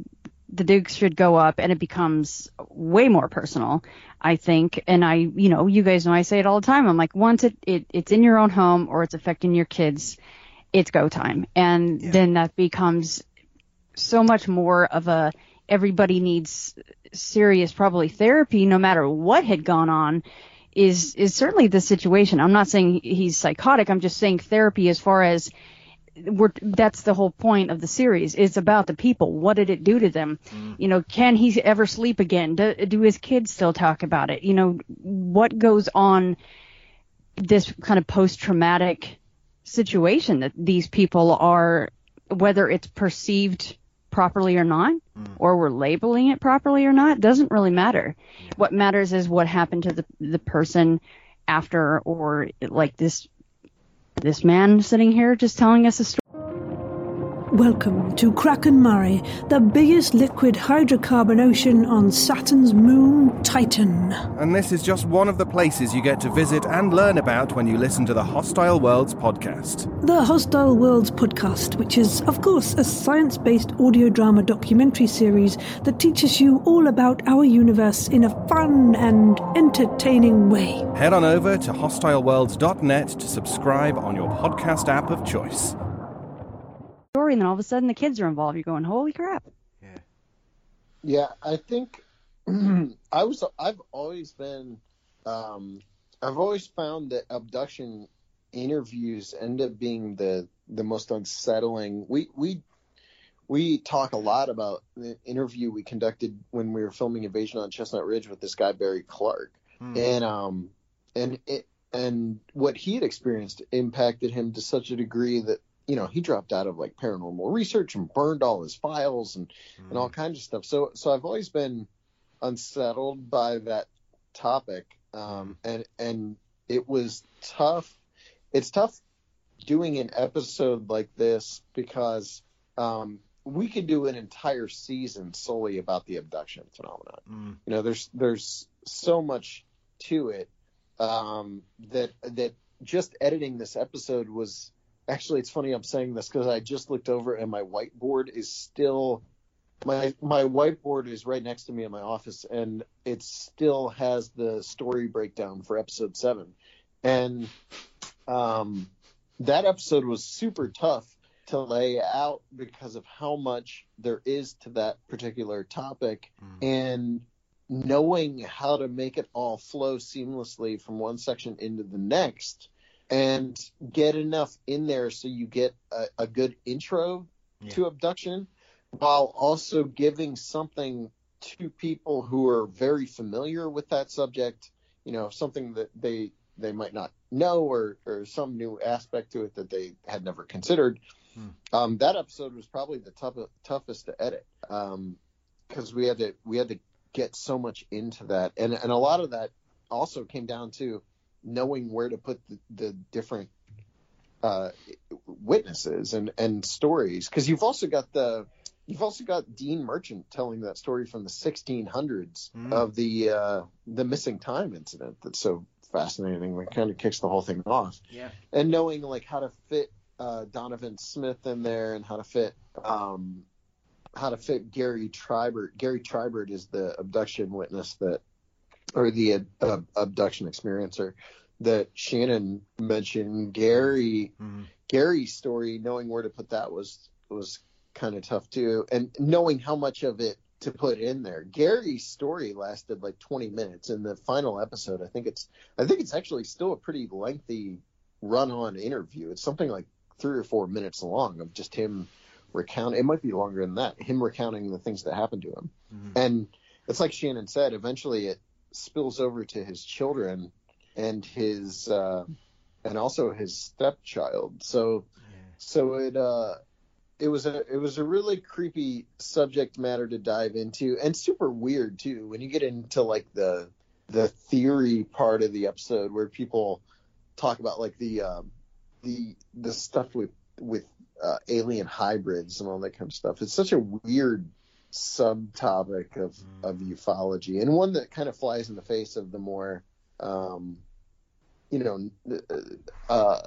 the Dukes should go up, and it becomes way more personal, I think. And I, you know, you guys know I say it all the time. I'm like, once it, it it's in your own home or it's affecting your kids, it's go time. And yeah. then that becomes so much more of a, everybody needs serious probably therapy no matter what had gone on is, is certainly the situation. I'm not saying he's psychotic. I'm just saying therapy as far as, We're, that's the whole point of the series. It's about the people. What did it do to them? Mm. You know, can he ever sleep again? Do, do his kids still talk about it? You know, what goes on this kind of post-traumatic situation that these people are, whether it's perceived properly or not, mm. or we're labeling it properly or not, doesn't really matter. Yeah. What matters is what happened to the the person after, or like this This man sitting here just telling us a story. Welcome to Kraken Mare, the biggest liquid hydrocarbon ocean on Saturn's moon, Titan. And this is just one of the places you get to visit and learn about when you listen to the Hostile Worlds podcast. The Hostile Worlds podcast, which is, of course, a science-based audio drama documentary series that teaches you all about our universe in a fun and entertaining way. Head on over to hostile worlds dot net to subscribe on your podcast app of choice. And then all of a sudden the kids are involved. You're going, holy crap. Yeah. Yeah, I think I was, I've always been, um, I've always found that abduction interviews end up being the, the most unsettling. We, we, we talk a lot about the interview we conducted when we were filming Invasion on Chestnut Ridge with this guy, Barry Clark. Hmm. And, um, and it, and what he had experienced impacted him to such a degree that, you know, he dropped out of like paranormal research and burned all his files and, mm. and all kinds of stuff. So, so I've always been unsettled by that topic. Um, and, and it was tough. It's tough doing an episode like this because, um, we could do an entire season solely about the abduction phenomenon. Mm. You know, there's, there's so much to it, um, that, that just editing this episode was, actually, it's funny I'm saying this because I just looked over and my whiteboard is still my my whiteboard is right next to me in my office, and it still has the story breakdown for episode seven. And um, that episode was super tough to lay out because of how much there is to that particular topic, mm. and knowing how to make it all flow seamlessly from one section into the next. And get enough in there so you get a, a good intro yeah. to abduction, while also giving something to people who are very familiar with that subject, you know, something that they they might not know, or, or some new aspect to it that they had never considered. Hmm. Um, that episode was probably the tough, toughest to edit because um, we had to we had to get so much into that, and and a lot of that also came down to knowing where to put the, the different uh, witnesses and, and stories. Cause you've also got the, you've also got Dean Merchant telling that story from the sixteen hundreds mm. of the, uh, the missing time incident. That's so fascinating. It kind of kicks the whole thing off. Yeah. And knowing like how to fit uh, Donovan Smith in there and how to fit, um, how to fit Gary Tribert. Gary Tribert is the abduction witness that, or the uh, abduction experiencer that Shannon mentioned. Gary, mm-hmm. Gary's story, knowing where to put that was was kind of tough too, and knowing how much of it to put in there. Gary's story lasted like twenty minutes in the final episode. I think it's I think it's actually still a pretty lengthy run-on interview. It's something like three or four minutes long of just him recounting. It might be longer than that. Him recounting the things that happened to him, mm-hmm. and it's like Shannon said. Eventually, it spills over to his children and his uh and also his stepchild. So yeah. so it uh it was a it was a really creepy subject matter to dive into, and super weird too when you get into like the the theory part of the episode where people talk about like the um the the stuff with with uh, alien hybrids and all that kind of stuff. It's such a weird subtopic of, mm. of ufology, and one that kind of flies in the face of the more, um, you know, uh,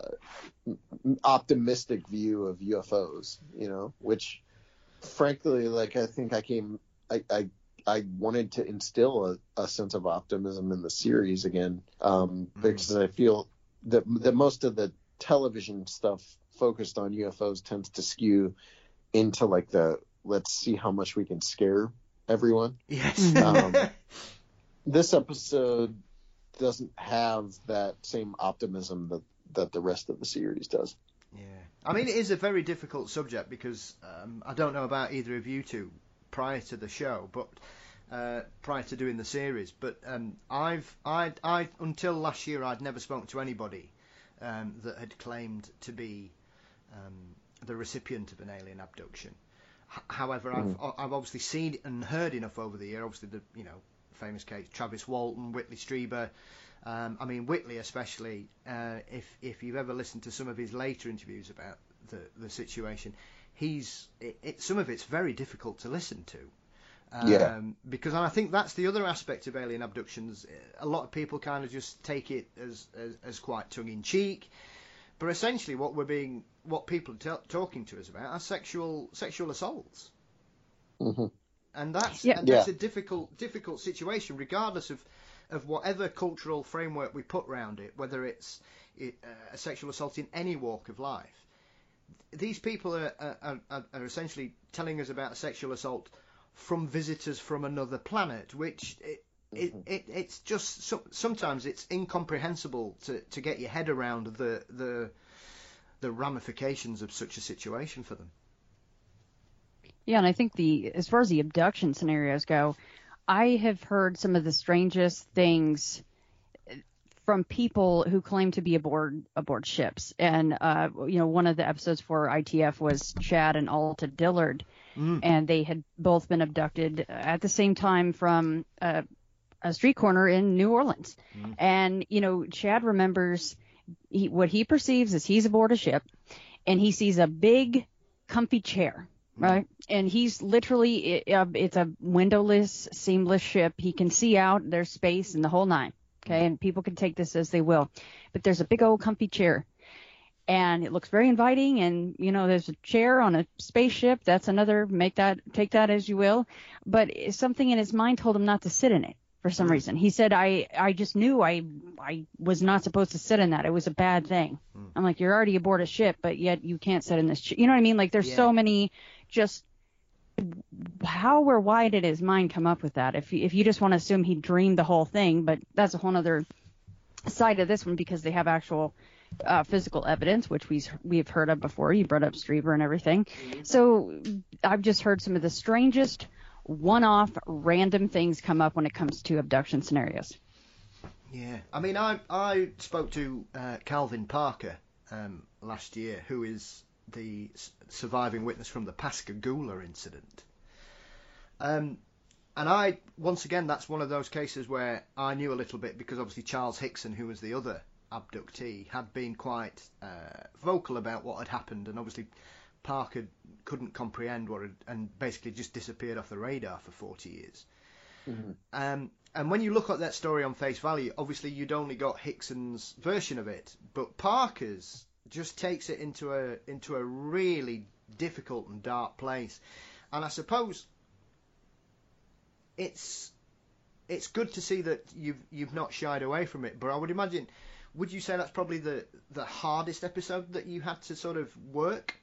optimistic view of U F Os, you know, which frankly, like, I think I came I, I I wanted to instill a, a sense of optimism in the series again, um, mm. because I feel that that most of the television stuff focused on U F Os tends to skew into like the let's see how much we can scare everyone. Yes. um, this episode doesn't have that same optimism that, that the rest of the series does. Yeah. I mean, it is a very difficult subject because um, I don't know about either of you two prior to the show, but uh, prior to doing the series, but um, I've, I, I, until last year, I'd never spoken to anybody um, that had claimed to be um, the recipient of an alien abduction. H- however, mm. I've, I've obviously seen and heard enough over the year. Obviously, the you know famous case Travis Walton, Whitley Strieber. Um, I mean, Whitley especially. Uh, if if you've ever listened to some of his later interviews about the the situation, he's it, it, some of it's very difficult to listen to. Um, yeah. Because I think that's the other aspect of alien abductions. A lot of people kind of just take it as as, as quite tongue in cheek, but essentially what we're being, what people are t- talking to us about are sexual sexual assaults, mm-hmm. and that's yeah. and that's yeah. a difficult difficult situation, regardless of of whatever cultural framework we put around it, whether it's it, uh, a sexual assault in any walk of life. These people are, are, are, are essentially telling us about a sexual assault from visitors from another planet, which it, mm-hmm. it, it it's just so, sometimes it's incomprehensible to, to get your head around the the the ramifications of such a situation for them. Yeah, and I think the as far as the abduction scenarios go, I have heard some of the strangest things from people who claim to be aboard aboard ships. And, uh, you know, one of the episodes for I T F was Chad and Alta Dillard, mm. and they had both been abducted at the same time from uh, a street corner in New Orleans. Mm. And, you know, Chad remembers he, what he perceives is he's aboard a ship, and he sees a big, comfy chair. Right. And he's literally, it, uh, it's a windowless, seamless ship. He can see out, there's space and the whole nine. Okay. And people can take this as they will. But there's a big old comfy chair. And it looks very inviting. And, you know, there's a chair on a spaceship. That's another, make that, take that as you will. But something in his mind told him not to sit in it for some mm. reason. He said, I, I just knew I, I was not supposed to sit in that. It was a bad thing. Mm. I'm like, you're already aboard a ship, but yet you can't sit in this chair. You know what I mean? Like, there's yeah. so many. Just how or why did his mind come up with that? If you, if you just want to assume he dreamed the whole thing, but that's a whole other side of this one because they have actual uh, physical evidence, which we we've heard of before. You brought up Strieber and everything. Mm-hmm. So I've just heard some of the strangest one-off random things come up when it comes to abduction scenarios. Yeah, I mean, I I spoke to uh, Calvin Parker um, last year, who is the surviving witness from the Pascagoula incident. Um, and I, once again, that's one of those cases where I knew a little bit because obviously Charles Hickson, who was the other abductee, had been quite uh, vocal about what had happened, and obviously Parker couldn't comprehend what had, and basically just disappeared off the radar for forty years. Mm-hmm. Um, and when you look at that story on face value, obviously you'd only got Hickson's version of it, but Parker's just takes it into a into a really difficult and dark place. And I suppose it's it's good to see that you've you've not shied away from it, but I would imagine, would you say that's probably the the hardest episode that you had to sort of work?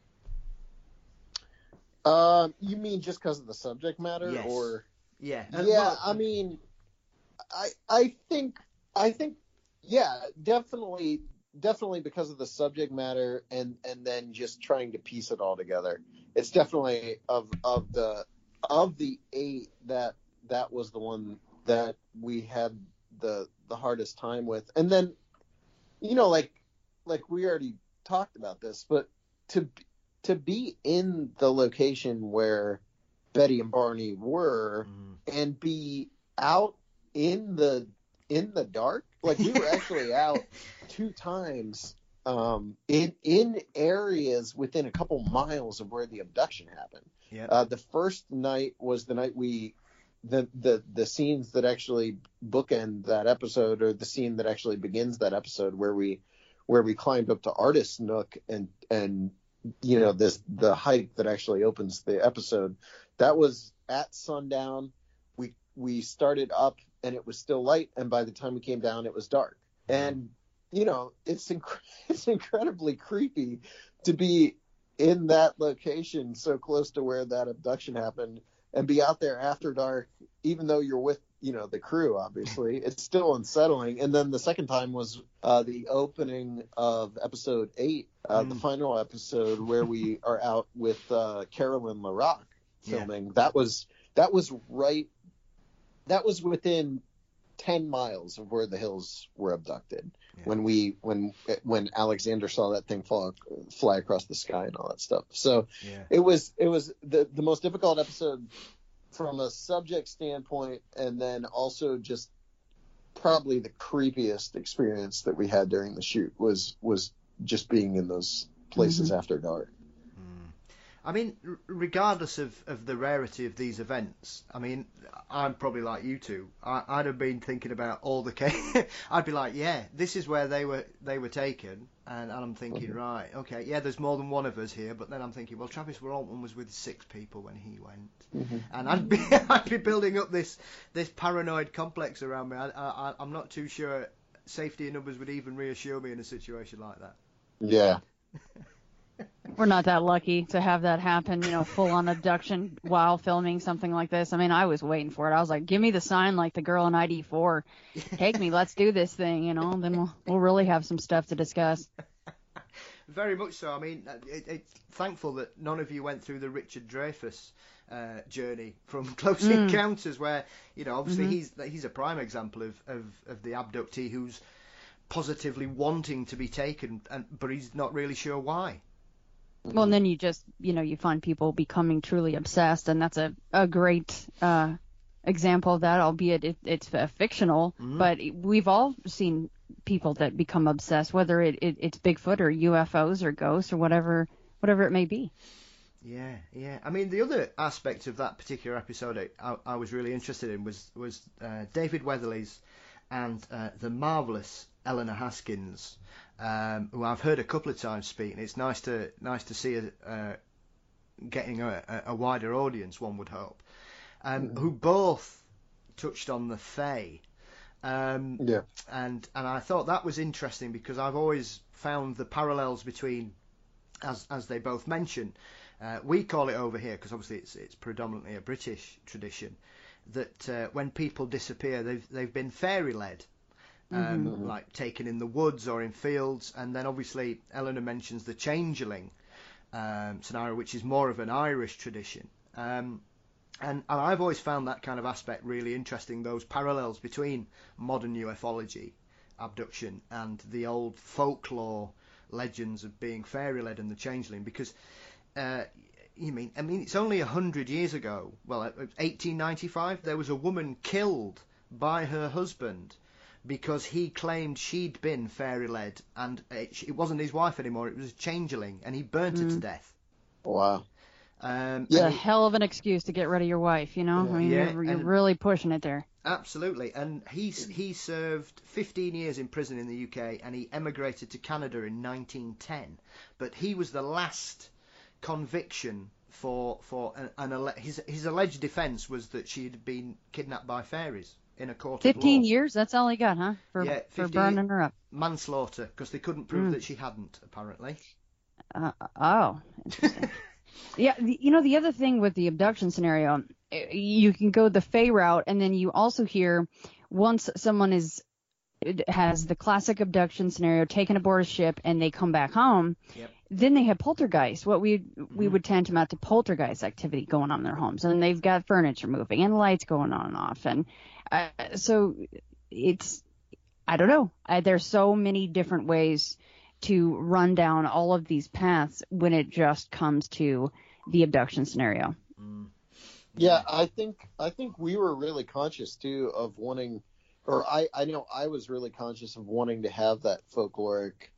Um, you mean just because of the subject matter, yes. or yeah, yeah? Well, I mean, I I think I think yeah, definitely. Definitely because of the subject matter and, and then just trying to piece it all together. It's definitely of of the of the eight that that was the one that we had the the hardest time with. And then, you know, like like we already talked about this, but to to be in the location where Betty and Barney were mm. and be out in the in the dark, like we were actually out two times um, in in areas within a couple miles of where the abduction happened. Yep. Uh, the first night was the night we the the the scenes that actually bookend that episode, or the scene that actually begins that episode, where we where we climbed up to Artist Nook and and you know this the hike that actually opens the episode. That was at sundown. We we started up and it was still light, and by the time we came down, it was dark. And you know, it's inc- it's incredibly creepy to be in that location so close to where that abduction happened and be out there after dark, even though you're with, you know, the crew, obviously. It's still unsettling. And then the second time was uh, the opening of episode eight, uh, mm. the final episode where we are out with uh, Carolyn LaRock filming. Yeah. That was that was right. That was within ten miles of where the Hills were abducted. Yeah. When we when when Alexander saw that thing fall, fly across the sky and all that stuff. So yeah. it was it was the the most difficult episode from a subject standpoint, and then also just probably the creepiest experience that we had during the shoot was was just being in those places mm-hmm. after dark. I mean, regardless of, of the rarity of these events, I mean, I'm probably like you two. I, I'd have been thinking about all the cases. I'd be like, yeah, this is where they were they were taken, and, and I'm thinking, mm-hmm. right, okay, yeah, there's more than one of us here. But then I'm thinking, well, Travis Walton was with six people when he went, mm-hmm. and I'd be I'd be building up this this paranoid complex around me. I, I, I'm not too sure safety in numbers would even reassure me in a situation like that. Yeah. We're not that lucky to have that happen, you know, full-on abduction while filming something like this. I mean, I was waiting for it. I was like, give me the sign like the girl in I D four. Take me, let's do this thing, you know, and then we'll, we'll really have some stuff to discuss. Very much so. I mean, it, it's thankful that none of you went through the Richard Dreyfuss uh, journey from Close mm. Encounters, where, you know, obviously mm-hmm. he's he's a prime example of, of, of the abductee who's positively wanting to be taken, and, but he's not really sure why. Well, and then you just, you know, you find people becoming truly obsessed, and that's a, a great uh, example of that, albeit it, it's uh, fictional, mm. but we've all seen people that become obsessed, whether it, it, it's Bigfoot or U F Os or ghosts or whatever whatever it may be. Yeah, yeah. I mean, the other aspect of that particular episode I, I was really interested in was, was uh, David Weatherly's and uh, the marvellous Eleanor Haskins, Um, who I've heard a couple of times speak, and it's nice to nice to see her uh, getting a, a wider audience, one would hope, um, mm-hmm. who both touched on the Fae. Um, yeah. And and I thought that was interesting because I've always found the parallels between, as as they both mention, uh, we call it over here because obviously it's it's predominantly a British tradition, that uh, when people disappear, they've they've been fairy led. Um, mm-hmm. Like taken in the woods or in fields, and then obviously Eleanor mentions the changeling um, scenario, which is more of an Irish tradition. Um, and, and I've always found that kind of aspect really interesting, those parallels between modern ufology, abduction, and the old folklore legends of being fairy-led and the changeling, because uh, you mean, I mean, it's only a hundred years ago, well, eighteen ninety-five, there was a woman killed by her husband because he claimed she'd been fairy-led, and it, it wasn't his wife anymore, it was a changeling, and he burnt mm. her to death. Wow. Um, yeah, a hell of an excuse to get rid of your wife, you know? Yeah. I mean, yeah, you're, you're really pushing it there. Absolutely, and he, he served fifteen years in prison in the U K, and he emigrated to Canada in nineteen ten. But he was the last conviction for for an, an his his alleged defence was that she had been kidnapped by fairies. In a court fifteen of law. Years, that's all he got, huh? For, yeah, for burning her up. Manslaughter, because they couldn't prove mm. that she hadn't, apparently. Uh, oh, interesting. yeah, the, you know, the other thing with the abduction scenario, you can go the Fae route, and then you also hear once someone is has the classic abduction scenario, taken aboard a ship, and they come back home, yep. then they have poltergeist, what we we mm. would tantamount to poltergeist activity going on in their homes, and they've got furniture moving and lights going on and off, and uh, so it's, I don't know, I, there's so many different ways to run down all of these paths when it just comes to the abduction scenario. Mm. Yeah, I think I think we were really conscious too of wanting, or I, I know I was really conscious of wanting to have that folkloric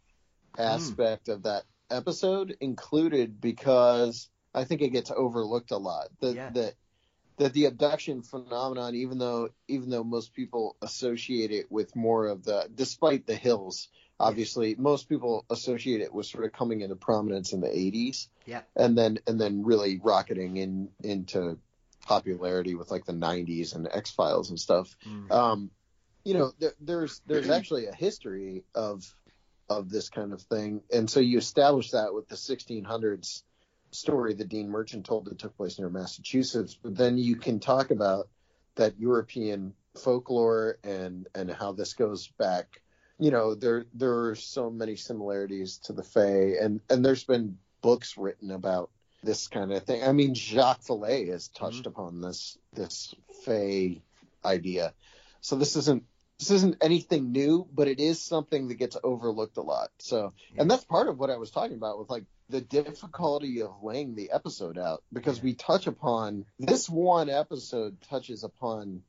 aspect mm. of that episode included, because I think it gets overlooked a lot. That yeah. that that the abduction phenomenon, even though even though most people associate it with more of the, despite the Hills, obviously most people associate it with sort of coming into prominence in the eighties. Yeah. And then and then really rocketing in into popularity with like the nineties and X-Files and stuff. Mm. Um, you know, there, there's there's actually a history of of this kind of thing, and so you establish that with the sixteen hundreds story that Dean Merchant told that took place near Massachusetts. But then you can talk about that European folklore and and how this goes back. You know, there there are so many similarities to the Fae, and and there's been books written about this kind of thing. I mean, Jacques Vallée has touched mm-hmm. upon this this Fae idea. So this isn't this isn't anything new, but it is something that gets overlooked a lot. So, yeah. And that's part of what I was talking about with like the difficulty of laying the episode out, because yeah. we touch upon this one episode touches upon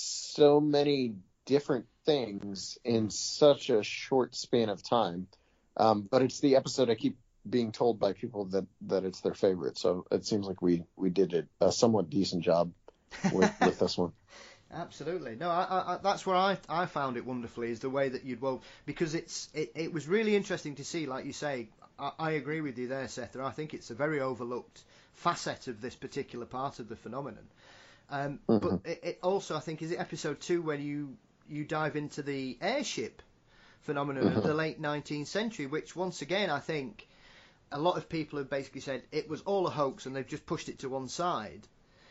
so many different things in such a short span of time. Um, but it's the episode I keep being told by people that, that it's their favorite. So it seems like we, we did it a somewhat decent job with, with this one. Absolutely. No, I, I, that's where I I found it wonderfully, is the way that you'd wove, because it's it, it was really interesting to see, like you say. I, I agree with you there, Seth, and I think it's a very overlooked facet of this particular part of the phenomenon. Um, mm-hmm. But it, it also, I think, is it episode two when you you dive into the airship phenomenon mm-hmm. of the late nineteenth century, which once again I think a lot of people have basically said it was all a hoax and they've just pushed it to one side.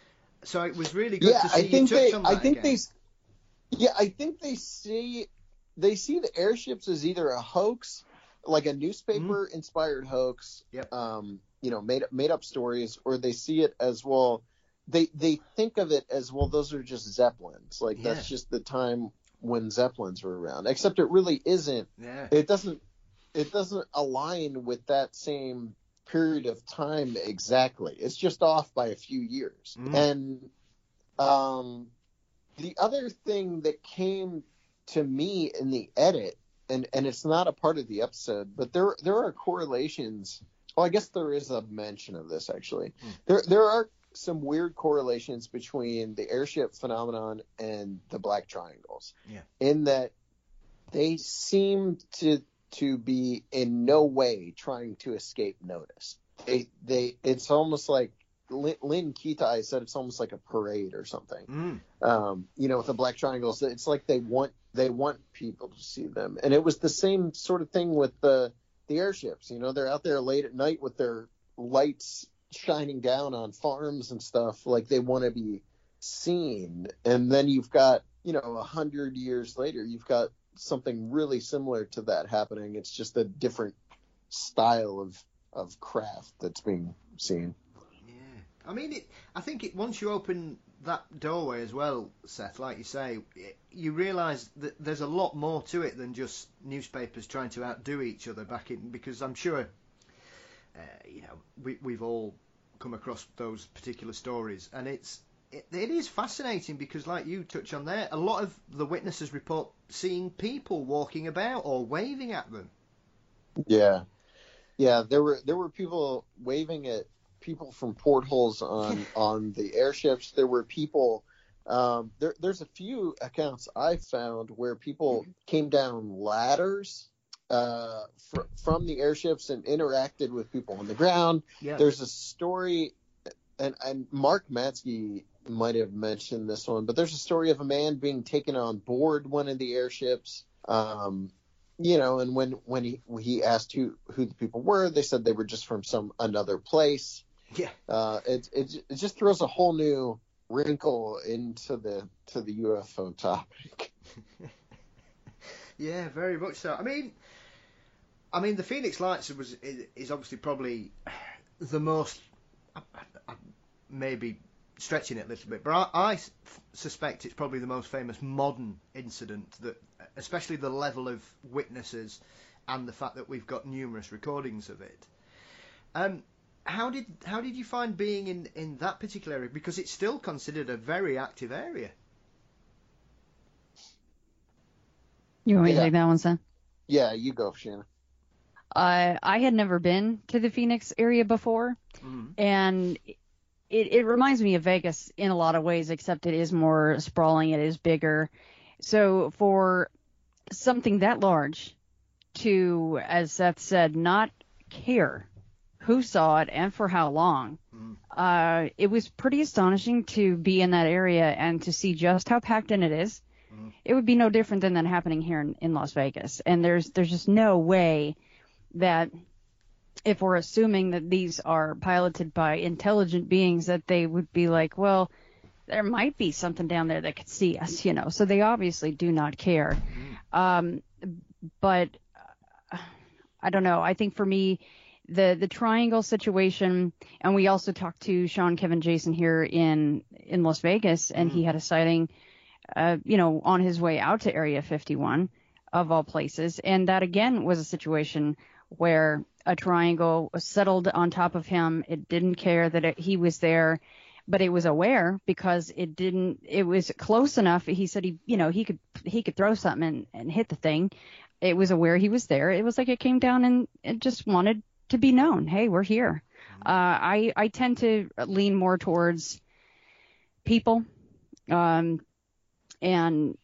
So it was really good yeah, to see I think you touch they, on that I think again. they, yeah, I think they see they see the airships as either a hoax, like a newspaper-inspired mm. hoax, yep. um, you know, made made up stories, or they see it as, well, they they think of it as, well, those are just Zeppelins, like yeah. that's just the time when Zeppelins were around. Except it really isn't. Yeah. It doesn't it doesn't align with that same period of time exactly. It's just off by a few years. Mm. And um, the other thing that came to me in the edit, and, and it's not a part of the episode, but there there are correlations. Well, I guess there is a mention of this actually. Mm. There there are some weird correlations between the airship phenomenon and the black triangles. Yeah. In that they seem to to be in no way trying to escape notice. They, they, it's almost like Lynn, Lynn Kitai said it's almost like a parade or something. Mm. Um, you know, with the black triangles, it's like they want they want people to see them. And it was the same sort of thing with the the airships. You know, they're out there late at night with their lights shining down on farms and stuff, like they want to be seen. And then you've got, you know, a hundred years later, you've got something really similar to that happening. It's just a different style of of craft that's being seen. Yeah, I mean, it, I think it, once you open that doorway as well, Seth, like you say, it, you realise that there's a lot more to it than just newspapers trying to outdo each other back in, because I'm sure, uh, you know, we, we've all come across those particular stories, and it's It, it is fascinating because, like you touch on there, a lot of the witnesses report seeing people walking about or waving at them. Yeah, yeah. There were there were people waving at people from portholes on on the airships. There were people. Um, there, there's a few accounts I found where people came down ladders uh, fr- from the airships and interacted with people on the ground. Yeah. There's a story, and and Mark Matsky might have mentioned this one, but there's a story of a man being taken on board one of the airships. Um, you know, and when, when he, he asked who, who the people were, they said they were just from some, another place. Yeah. Uh, it, it, it just throws a whole new wrinkle into the, to the U F O topic. Yeah, very much so. I mean, I mean, the Phoenix Lights was, is, is obviously probably the most, I, I, maybe stretching it a little bit, but I, I suspect it's probably the most famous modern incident, that, especially the level of witnesses and the fact that we've got numerous recordings of it. Um, how did how did you find being in, in that particular area? Because it's still considered a very active area. You want me yeah. to take that one, Sam? Yeah, you go, Shanna. Uh, I had never been to the Phoenix area before, mm-hmm. and It, it reminds me of Vegas in a lot of ways, except it is more sprawling, it is bigger. So for something that large to, as Seth said, not care who saw it and for how long, mm. uh, it was pretty astonishing to be in that area and to see just how packed in it is. Mm. It would be no different than that happening here in, in Las Vegas. And there's there's just no way that if we're assuming that these are piloted by intelligent beings, that they would be like, well, there might be something down there that could see us, you know. So they obviously do not care. Mm. Um, but uh, I don't know. I think for me, the the triangle situation, and we also talked to Sean, Kevin, Jason here in in Las Vegas, and mm. he had a sighting, uh, you know, on his way out to Area fifty-one, of all places, and that again was a situation where a triangle was settled on top of him. It didn't care that it, he was there, but it was aware because it didn't. It was close enough. He said he, you know, he could he could throw something and, and hit the thing. It was aware he was there. It was like it came down and it just wanted to be known. Hey, we're here. Uh, I I tend to lean more towards people, um, and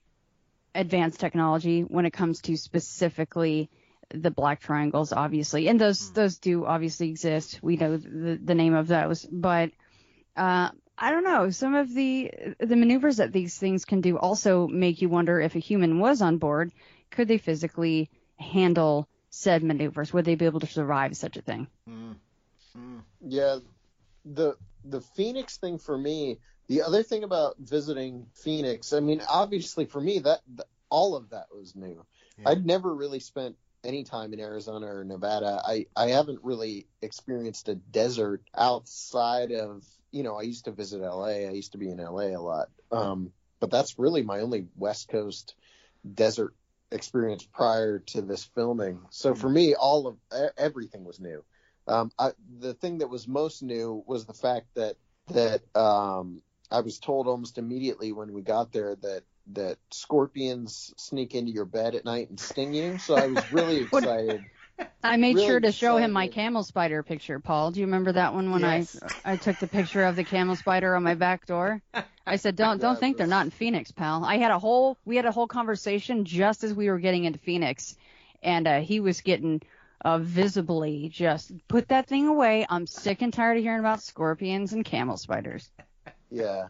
advanced technology when it comes to specifically the black triangles, obviously, and those those do obviously exist. We know the the name of those, but uh, I don't know. Some of the the maneuvers that these things can do also make you wonder if a human was on board, could they physically handle said maneuvers? Would they be able to survive such a thing? Mm. Mm. Yeah, the the Phoenix thing for me. The other thing about visiting Phoenix, I mean, obviously for me that, that all of that was new. Yeah. I'd never really spent any time in Arizona or Nevada. I, I haven't really experienced a desert outside of, you know, I used to visit L A. I used to be in L A a lot. Um, but that's really my only West Coast desert experience prior to this filming. So for me, all of everything was new. Um, I, the thing that was most new was the fact that, that um, I was told almost immediately when we got there that that scorpions sneak into your bed at night and sting you. So I was really excited. I made really sure to show excited. him my camel spider picture, Paul. Do you remember that one when yes. I I took the picture of the camel spider on my back door? I said, don't don't yeah, think was... they're not in Phoenix, pal. I had a whole we had a whole conversation just as we were getting into Phoenix, and uh, he was getting uh, visibly just put that thing away. I'm sick and tired of hearing about scorpions and camel spiders. Yeah.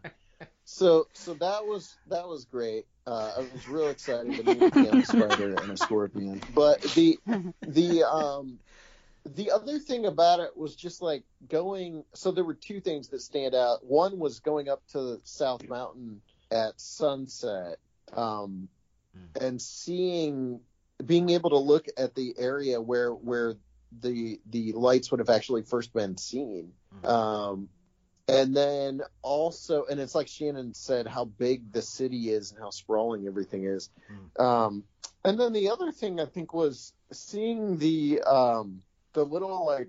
So so that was that was great. Uh, I was real excited to meet a camel spider and a scorpion. But the the um the other thing about it was just like going. So there were two things that stand out. One was going up to South Mountain at sunset, um, and seeing, being able to look at the area where where the the lights would have actually first been seen. Um, And then also, and it's like Shannon said, how big the city is and how sprawling everything is. Mm. Um, and then the other thing I think was seeing the um, the little like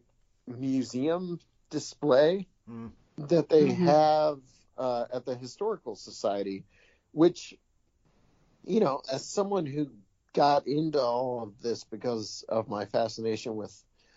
museum display mm. that they mm-hmm. have uh, at the Historical Society, which, you know, as someone who got into all of this because of my fascination with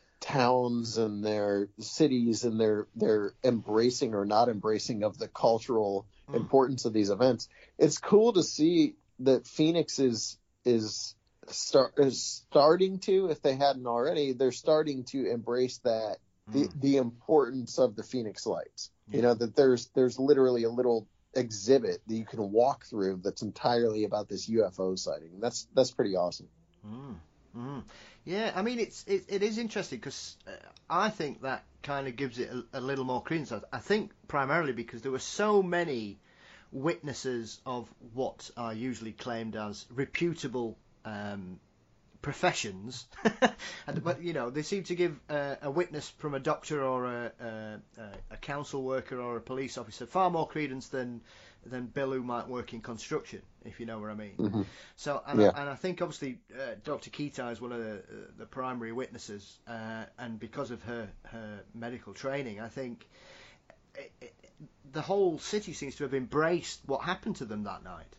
towns and their cities and their their embracing or not embracing of the cultural mm. importance of these events, it's cool to see that Phoenix is is start is starting to, if they hadn't already, they're starting to embrace that mm. the the importance of the Phoenix Lights. Yeah. You know, that there's there's literally a little exhibit that you can walk through that's entirely about this U F O sighting. That's that's pretty awesome. Mm. Mm. Yeah, I mean, it's it, it is interesting because uh, I think that kind of gives it a, a little more credence. I, I think primarily because there were so many witnesses of what are usually claimed as reputable um, professions, and, but you know, they seem to give uh, a witness from a doctor or a, a, a council worker or a police officer far more credence than than Bill, who might work in construction, if you know what I mean. Mm-hmm. So, and, yeah. I, and I think obviously uh, Doctor Kita is one of the, uh, the primary witnesses, uh, and because of her, her medical training, I think it, it, the whole city seems to have embraced what happened to them that night.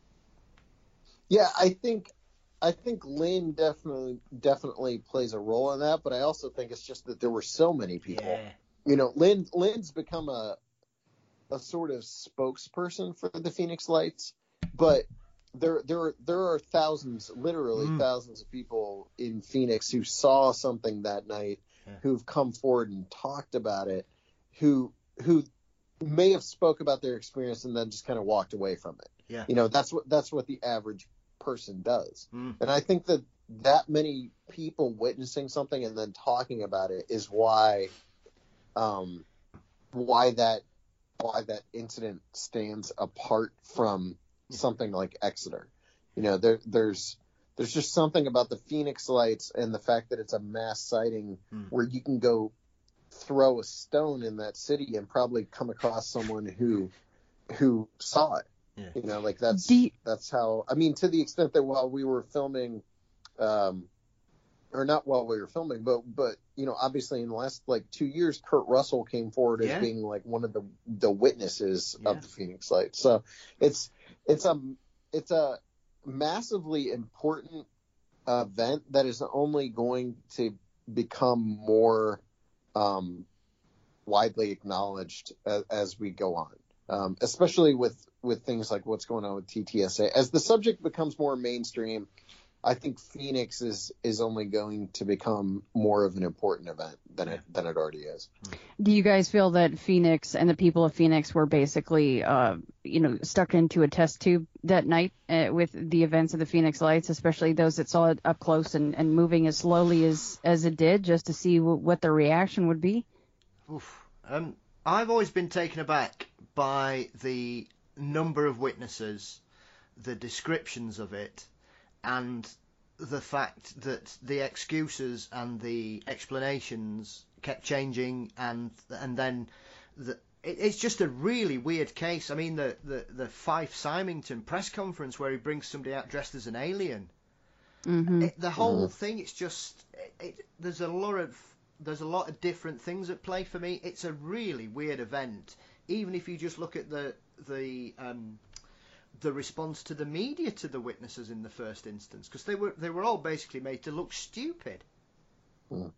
Yeah, I think I think Lynn definitely definitely plays a role in that, but I also think it's just that there were so many people. Yeah. You know, Lynn Lynn's become a a sort of spokesperson for the Phoenix Lights, but there there there are thousands, literally mm. thousands of people in Phoenix who saw something that night, yeah. who've come forward and talked about it, who who may have spoke about their experience and then just kind of walked away from it. Yeah. You know, that's what that's what the average person does. Mm. And I think that that many people witnessing something and then talking about it is why um why that why that incident stands apart from something like Exeter. You know, there there's there's just something about the Phoenix Lights and the fact that it's a mass sighting mm. where you can go throw a stone in that city and probably come across someone who who saw it. Yeah. You know, like that's you- that's how, I mean, to the extent that while we were filming, um, or not while we were filming, but but you know, obviously in the last like two years, Kurt Russell came forward as Yeah. being like one of the the witnesses Yeah. of the Phoenix Lights. So it's it's a it's a massively important event that is only going to become more um, widely acknowledged as, as we go on, um, especially with, with things like what's going on with T T S A. As the subject becomes more mainstream, I think Phoenix is, is only going to become more of an important event than it than it already is. Do you guys feel that Phoenix and the people of Phoenix were basically, uh, you know, stuck into a test tube that night uh, with the events of the Phoenix Lights, especially those that saw it up close and, and moving as slowly as, as it did, just to see w- what the reaction would be? Oof. Um, I've always been taken aback by the number of witnesses, the descriptions of it, and the fact that the excuses and the explanations kept changing, and and then the, it, it's just a really weird case. I mean, the, the, the Fife Symington press conference where he brings somebody out dressed as an alien. Mm-hmm. It, the whole thing, it's just it, it, there's a lot of there's a lot of different things at play for me. It's a really weird event, even if you just look at the the um, the response to the media to the witnesses in the first instance, because they were they were all basically made to look stupid. Mm.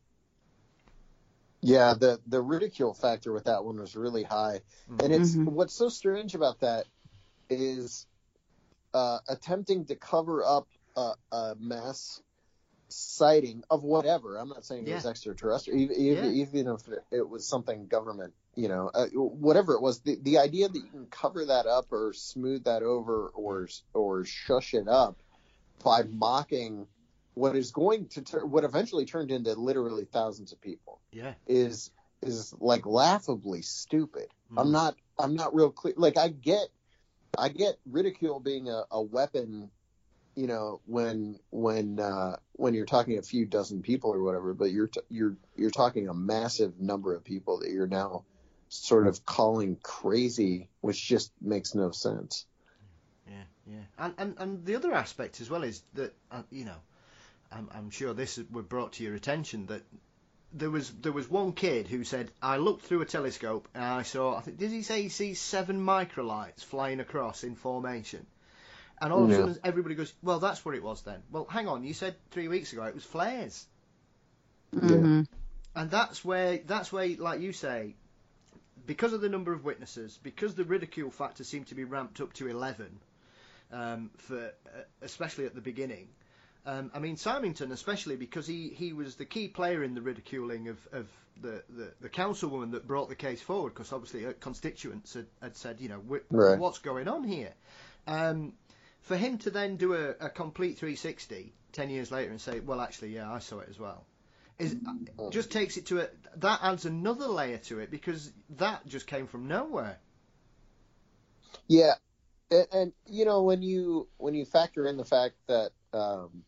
Yeah, the the ridicule factor with that one was really high, and it's Mhm. what's so strange about that is uh, attempting to cover up a, a mass sighting of whatever. I'm not saying it was Yeah. extraterrestrial, even, even, Yeah. even if it, it was something government, you know, uh, whatever it was. The, the idea that you can cover that up or smooth that over or or shush it up by mocking what is going to tur- what eventually turned into literally thousands of people Yeah. is is like laughably stupid. Mm. I'm not I'm not real clear. Like I get I get ridicule being a, a weapon, you know, when when uh, when you're talking a few dozen people or whatever, but you're t- you're you're talking a massive number of people that you're now sort of calling crazy, which just makes no sense. Yeah, yeah, and and, and the other aspect as well is that uh, you know, I'm, I'm sure this was brought to your attention that there was there was one kid who said, I looked through a telescope and I saw, I think, did he say he sees seven microlights flying across in formation? And all of a Yeah. sudden everybody goes, well, that's what it was then. Well, hang on, you said three weeks ago it was flares. Mm-hmm. And that's where that's where, like you say, because of the number of witnesses, because the ridicule factor seemed to be ramped up to eleven, um, for uh, especially at the beginning. Um, I mean, Symington, especially because he, he was the key player in the ridiculing of, of the, the, the councilwoman that brought the case forward, because obviously her constituents had, had said, you know, Right. what's going on here? Um, for him to then do a, a complete three sixty ten years later and say, well, actually, yeah, I saw it as well, is just takes it to a, that adds another layer to it, because that just came from nowhere. Yeah, and, and you know when you when you factor in the fact that um,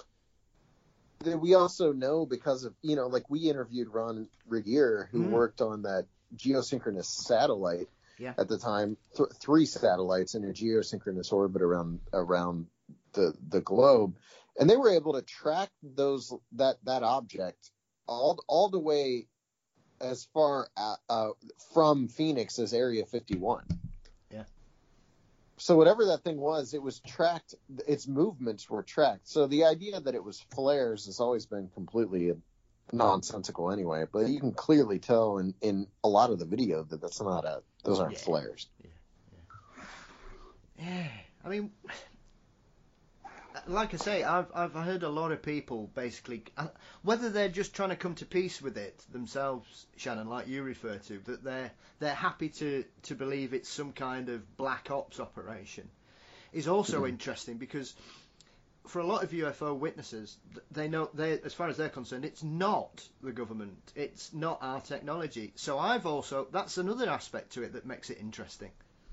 that we also know because of you know like we interviewed Ron Regier who Mm. worked on that geosynchronous satellite Yeah. at the time, th- three satellites in a geosynchronous orbit around around the the globe, and they were able to track those that that object all all the way as far uh, uh, from Phoenix as Area fifty-one. Yeah. So whatever that thing was, it was tracked. Its movements were tracked. So the idea that it was flares has always been completely nonsensical anyway. But you can clearly tell in, in a lot of the video that that's not a those aren't Yeah. flares. Yeah, I mean, like I say, I've I've heard a lot of people basically, whether they're just trying to come to peace with it themselves, Shannon, like you refer to, that they're they're happy to, to believe it's some kind of black ops operation, is also mm-hmm. interesting, because for a lot of U F O witnesses, they know they, as far as they're concerned, it's not the government, it's not our technology. So I've also, that's another aspect to it that makes it interesting.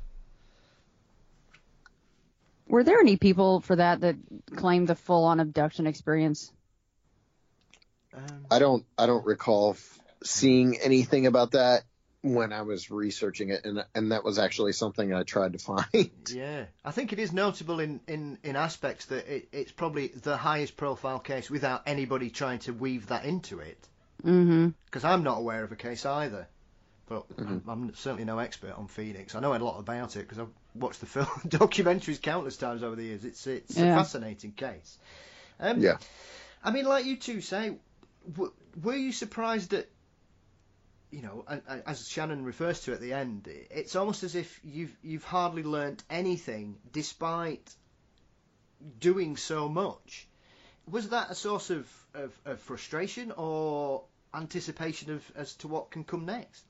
Were there any people for that that claimed the full-on abduction experience? Um, I don't. I don't recall f- seeing anything about that when I was researching it, and and that was actually something I tried to find. Yeah, I think it is notable in, in, in aspects that it, it's probably the highest profile case without anybody trying to weave that into it. Mm-hmm. Because I'm not aware of a case either. But mm-hmm. I'm, I'm certainly no expert on Phoenix. I know a lot about it because I've watched the film documentaries countless times over the years. It's it's yeah. a fascinating case. Um, yeah. I mean, like you two say, w- were you surprised that, you know, as Shannon refers to at the end, it's almost as if you've you've hardly learnt anything despite doing so much. Was that a source of, of, of frustration or anticipation of as to what can come next?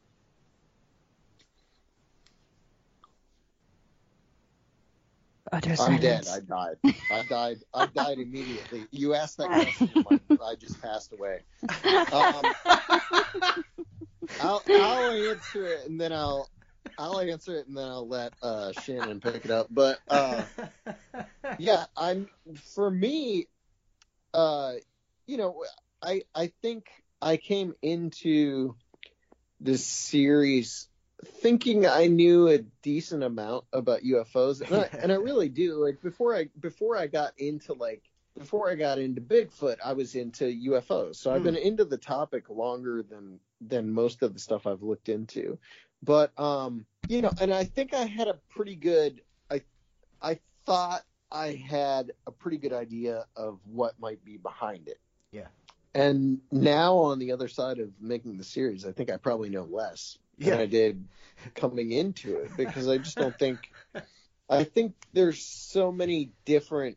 I'm dead. I died. I died. I died immediately. You asked that question, Mike, I just passed away. Um, I'll, I'll answer it, and then I'll I'll answer it, and then I'll let uh, Shannon pick it up. But uh, yeah, I'm for me. Uh, you know, I I think I came into this series thinking I knew a decent amount about U F Os, and I, and I really do. Like before I before I got into like before I got into Bigfoot, I was into U F Os. So I've been into the topic longer than than most of the stuff I've looked into. But um, you know, and I think I had a pretty good. I I thought I had a pretty good idea of what might be behind it. Yeah. And now on the other side of making the series, I think I probably know less yeah. than I did coming into it, because I just don't think I think there's so many different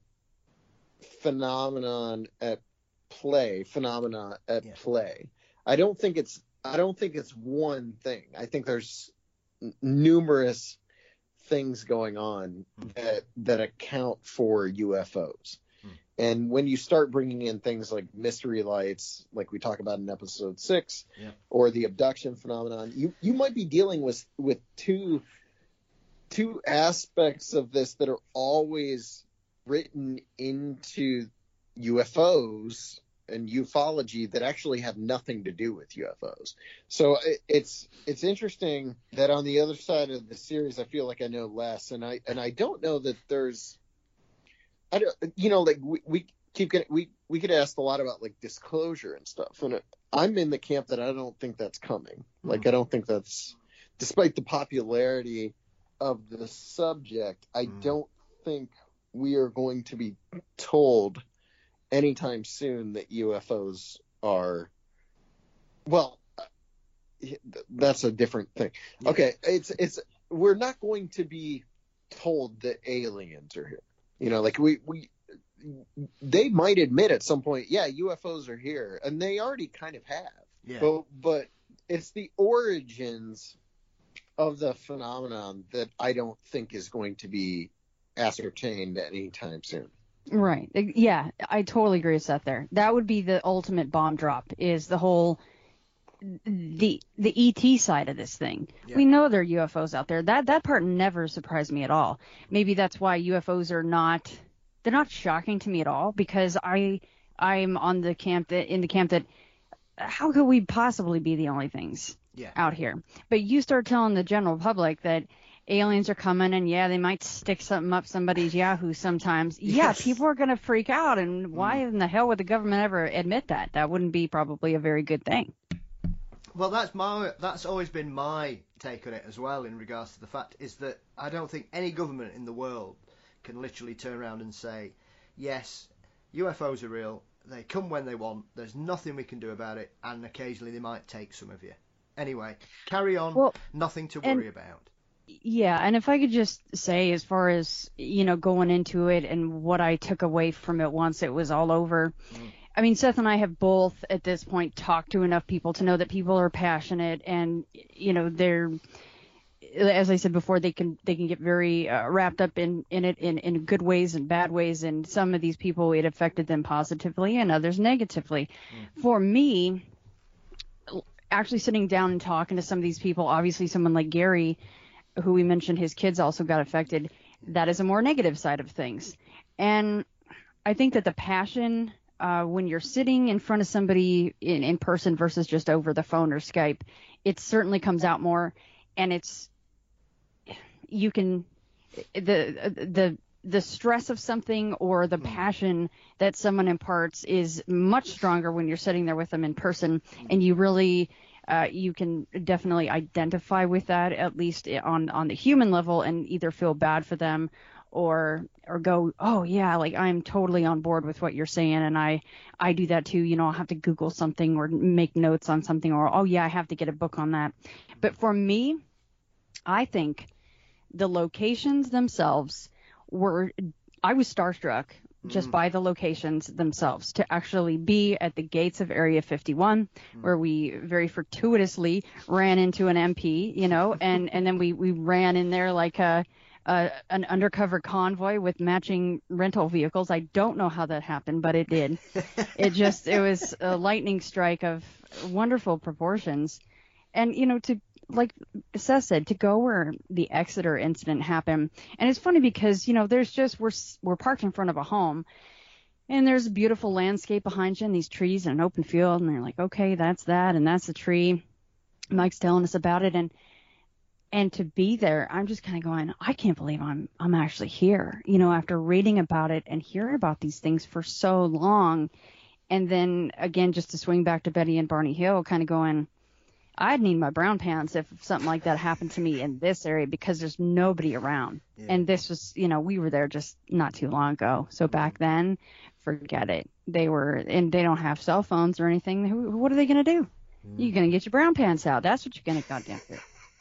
phenomenon at play phenomena at yeah. play. I don't think it's I don't think it's one thing. I think there's n- numerous things going on mm. that that account for U F Os. Mm. And when you start bringing in things like mystery lights, like we talk about in episode six, yeah. or the abduction phenomenon, you, you might be dealing with, with two two aspects of this that are always written into U F Os and ufology that actually have nothing to do with U F Os. So it, it's it's interesting that on the other side of the series, I feel like I know less, and I and I don't know that there's, I don't, you know, like we, we keep getting we we get asked a lot about like disclosure and stuff, and I'm in the camp that I don't think that's coming. Mm-hmm. Like I don't think that's, despite the popularity of the subject, I mm-hmm. don't think we are going to be told anytime soon that U F Os are, well, that's a different thing. Yeah. Okay, it's it's we're not going to be told that aliens are here. You know, like we we they might admit at some point, yeah, U F Os are here, and they already kind of have. Yeah. But but it's the origins of the phenomenon that I don't think is going to be ascertained anytime soon. Right. Yeah, I totally agree with Seth there. That would be the ultimate bomb drop, is the whole the the E T side of this thing. Yeah. We know there are U F Os out there. That that part never surprised me at all. Maybe that's why U F Os are not they're not shocking to me at all, because I I'm on the camp that in the camp that how could we possibly be the only things yeah. out here? But you start telling the general public that aliens are coming, and yeah, they might stick something up somebody's Yahoo sometimes. Yes. Yeah, people are going to freak out, and why mm. in the hell would the government ever admit that? That wouldn't be probably a very good thing. Well, that's my that's always been my take on it as well, in regards to the fact is that I don't think any government in the world can literally turn around and say, yes, U F Os are real, they come when they want, there's nothing we can do about it, and occasionally they might take some of you. Anyway, carry on, well, nothing to worry and- about. Yeah, and if I could just say, as far as, you know, going into it and what I took away from it once it was all over, mm. I mean, Seth and I have both at this point talked to enough people to know that people are passionate, and, you know, they're, as I said before, they can they can get very uh, wrapped up in, in it in, in good ways and bad ways, and some of these people, it affected them positively and others negatively. Mm. For me, actually sitting down and talking to some of these people, obviously someone like Gary, who we mentioned his kids also got affected, that is a more negative side of things. And I think that the passion, uh, when you're sitting in front of somebody in, in person versus just over the phone or Skype, it certainly comes out more. And it's, you can, the, the, the stress of something or the passion that someone imparts is much stronger when you're sitting there with them in person, and you really, Uh, you can definitely identify with that, at least on, on the human level, and either feel bad for them or or go, oh, yeah, like I'm totally on board with what you're saying, and I, I do that too. You know, I'll have to Google something or make notes on something, or, oh, yeah, I have to get a book on that. But for me, I think the locations themselves were – I was starstruck just by the locations themselves, to actually be at the gates of Area fifty-one, mm. where we very fortuitously ran into an M P, you know, and, and then we, we ran in there like a, a an undercover convoy with matching rental vehicles. I don't know how that happened, but it did. It just, it was a lightning strike of wonderful proportions. And, you know, to, like Seth said, to go where the Exeter incident happened. And it's funny because, you know, there's just, we're, we're parked in front of a home, and there's a beautiful landscape behind you and these trees and an open field. And they're like, okay, that's that. And that's the tree. Mike's telling us about it. And, and to be there, I'm just kind of going, I can't believe I'm, I'm actually here, you know, after reading about it and hearing about these things for so long. And then again, just to swing back to Betty and Barney Hill, kind of going, I'd need my brown pants if something like that happened to me in this area, because there's nobody around. Yeah. And this was, you know, we were there just not too long ago. So back then, forget it. They were, and they don't have cell phones or anything. Who, what are they going to do? Mm. You're going to get your brown pants out. That's what you're going to goddamn do.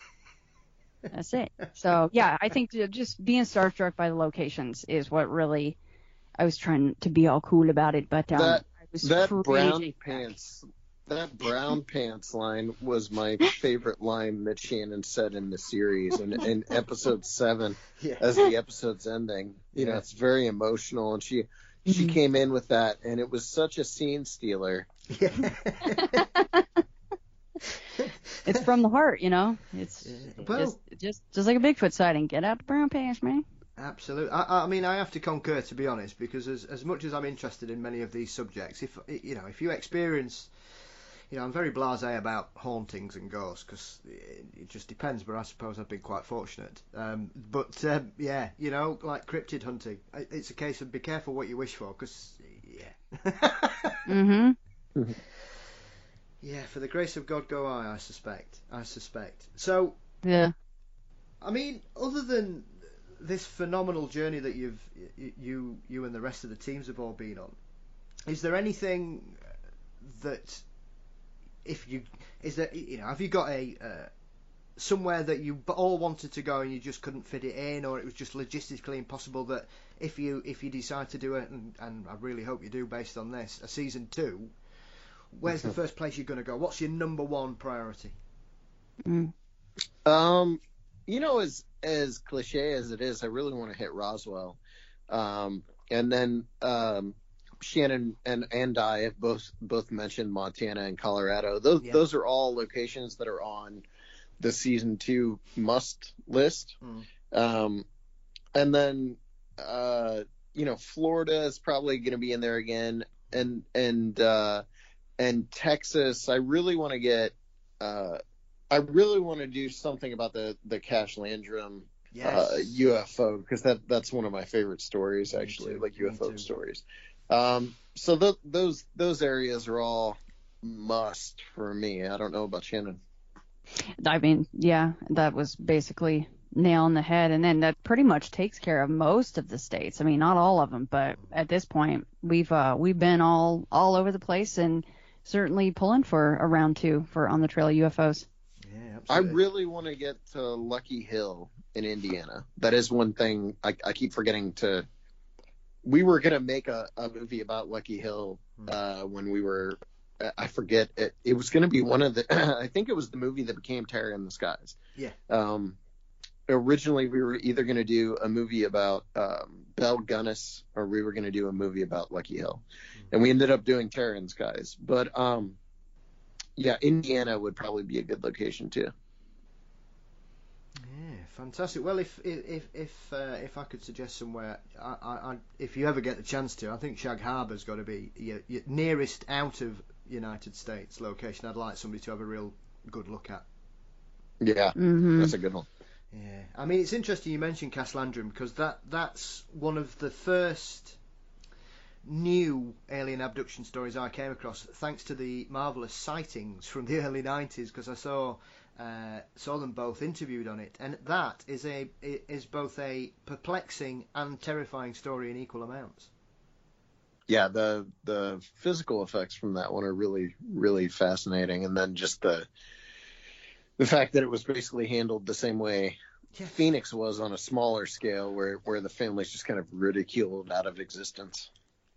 That's it. So, yeah, I think just being starstruck by the locations is what really, I was trying to be all cool about it. But um, that, I was that crazy. brown pants. That brown pants line was my favorite line that Shannon said in the series, and in episode seven, yeah. as the episode's ending. You yeah. know, it's very emotional, and she mm-hmm. she came in with that, and it was such a scene stealer. Yeah. It's from the heart, you know. It's well, just, just just like a Bigfoot sighting. Get out the brown pants, man. Absolutely. I, I mean, I have to concur, to be honest, because as as much as I'm interested in many of these subjects, if you know, if you experience. You know, I'm very blasé about hauntings and ghosts because it, it just depends, but I suppose I've been quite fortunate. Um, but, um, yeah, you know, like cryptid hunting, it's a case of be careful what you wish for because, yeah. mm-hmm. Yeah, for the grace of God go I, I suspect. I suspect. So, yeah. I mean, other than this phenomenal journey that you've you you and the rest of the teams have all been on, is there anything that... If you is there, you know, have you got a uh, somewhere that you all wanted to go and you just couldn't fit it in, or it was just logistically impossible that if you if you decide to do it, and, and I really hope you do based on this, a season two, where's the first place you're going to go? What's your number one priority? Mm. Um, you know, as as cliche as it is, I really want to hit Roswell, um, and then um. Shannon and, and I have both both mentioned Montana and Colorado. Those yeah. those are all locations that are on the season two must list. Mm. Um, and then uh, you know, Florida is probably going to be in there again, and and uh, and Texas. I really want to get. Uh, I really want to do something about the the Cash Landrum yes. uh, U F O, because that that's one of my favorite stories actually, like U F O stories. Um, so th- those those areas are all must for me. I don't know about Shannon. I mean, yeah, that was basically nail on the head, and then that pretty much takes care of most of the states. I mean, not all of them, but at this point, we've uh, we've been all all over the place, and certainly pulling for a round two for On the Trail of U F Os. Yeah, I absolutely. really want to get to Lucky Hill in Indiana. That is one thing I, I keep forgetting to. We were gonna make a, a movie about Lucky Hill uh, when we were. I forget it. It was gonna be one of the. I think it was the movie that became Terror in the Skies. Yeah. Um, originally, we were either gonna do a movie about um, Belle Gunnis or we were gonna do a movie about Lucky Hill, mm-hmm. and we ended up doing Terror in the Skies. But um, yeah, Indiana would probably be a good location too. Yeah, fantastic. Well, if if if uh, if I could suggest somewhere, I, I, I, if you ever get the chance to, I think Shag Harbour's got to be your, your nearest out of United States location. I'd like somebody to have a real good look at. Yeah, mm-hmm. That's a good one. Yeah, I mean it's interesting you mentioned Castle Andrew because that that's one of the first new alien abduction stories I came across, thanks to the marvellous sightings from the early nineties, because I saw uh, saw them both interviewed on it, and that is a is both a perplexing and terrifying story in equal amounts. Yeah, the the physical effects from that one are really really fascinating, and then just the the fact that it was basically handled the same way yeah. Phoenix was on a smaller scale, where where the family's just kind of ridiculed out of existence.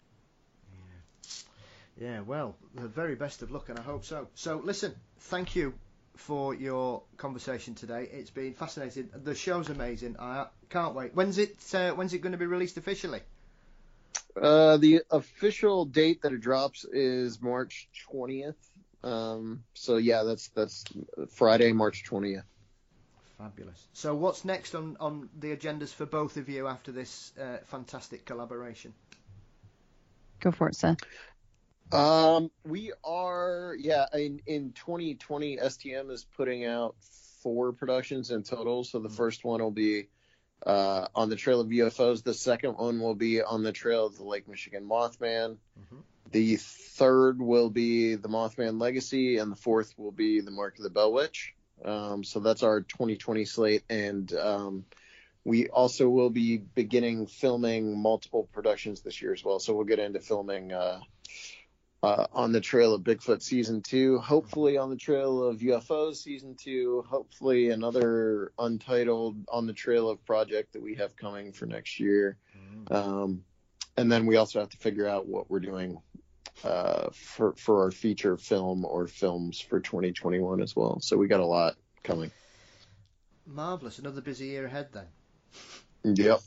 Yeah, well, the very best of luck, and I hope so. So, listen, thank you for your conversation today. It's been fascinating. The show's amazing. I can't wait. When's it? Uh, when's it going to be released officially? Uh, the official date that it drops is March twentieth. Um, so yeah, that's that's Friday, March twentieth. Fabulous. So, what's next on on the agendas for both of you after this uh, fantastic collaboration? Go for it, Seth. Um, we are, yeah, in, in twenty twenty, S T M is putting out four productions in total. So the first one will be uh, On the Trail of U F Os. The second one will be On the Trail of the Lake Michigan Mothman. Mm-hmm. The third will be The Mothman Legacy, and the fourth will be The Mark of the Bell Witch. Um, so that's our twenty twenty slate, and um, we also will be beginning filming multiple productions this year as well. So we'll get into filming uh, Uh, On the Trail of Bigfoot Season two, hopefully On the Trail of U F Os Season two, hopefully another untitled On the Trail of project that we have coming for next year. Um, and then we also have to figure out what we're doing uh, for, for our feature film or films for twenty twenty-one as well. So we got a lot coming. Marvellous. Another busy year ahead then. Yep.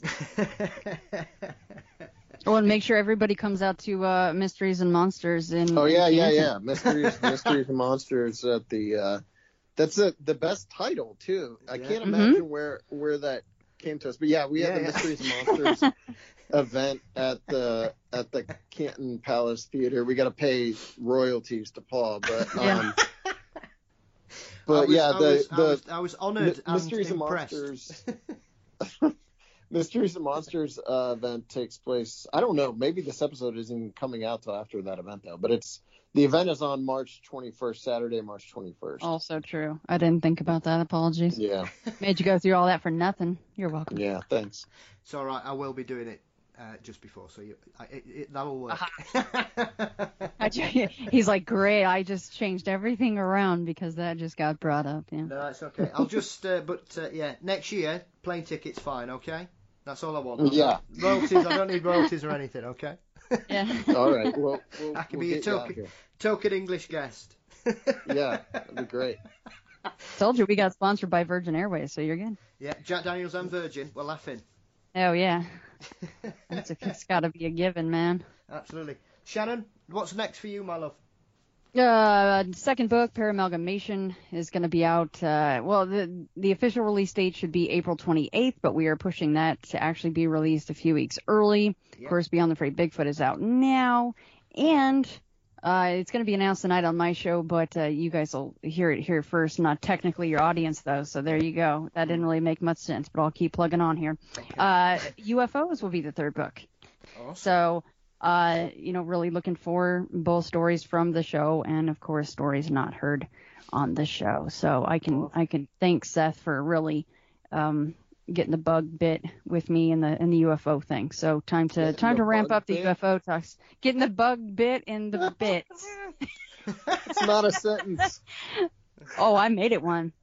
Oh, and make sure everybody comes out to uh, Mysteries and Monsters in. Oh yeah, in yeah, yeah. Mysteries, Mysteries and Monsters at the. Uh, that's a, the best title too. I yeah. can't Mm-hmm. imagine where where that came to us, but yeah, we yeah, had the yeah. Mysteries and Monsters event at the at the Canton Palace Theater. We got to pay royalties to Paul, but um, Yeah. but I was, yeah, I the was, the I was, I was honoured My- and Mysteries and impressed. Monsters. Mysteries and Monsters uh, event takes place. I don't know. Maybe this episode isn't coming out till after that event though. But it's the event is on March twenty-first, Saturday, March twenty-first. Also true. I didn't think about that. Apologies. Yeah. Made you go through all that for nothing. You're welcome. Yeah. Thanks. It's all right. I will be doing it uh, just before, so you, I, it, it, that'll work. I ju- He's like, great. I just changed everything around because that just got brought up. Yeah. No, it's okay. I'll just, uh, but uh, yeah, next year plane tickets fine. Okay. That's all I want. Yeah. Royalties. I don't need royalties or anything. Okay. Yeah. All right. Well, we'll I can we'll be a get you out token, here. token English guest. Yeah, that'd be great. Told you we got sponsored by Virgin Airways, so you're good. Yeah, Jack Daniels and Virgin. We're laughing. Oh yeah. It's, it's got to be a given, man. Absolutely. Shannon, what's next for you, my love? Uh, second book, Paramalgamation, is going to be out. Uh, well, the the official release date should be April twenty-eighth, but we are pushing that to actually be released a few weeks early. Yep. Of course, Beyond the Freight Bigfoot is out now, and uh, it's going to be announced tonight on my show, but uh, you guys will hear it here first. Not technically your audience, though, so there you go. That didn't really make much sense, but I'll keep plugging on here. Okay. Uh, U F Os will be the third book. Awesome. So. Uh, you know, really looking for both stories from the show and, of course, stories not heard on the show. So I can I can thank Seth for really um, getting the bug bit with me in the in the U F O thing. So time to Getting time the to ramp bug up the bit? U F O talks. Getting the bug bit in the bits. It's not a sentence. Oh, I made it one.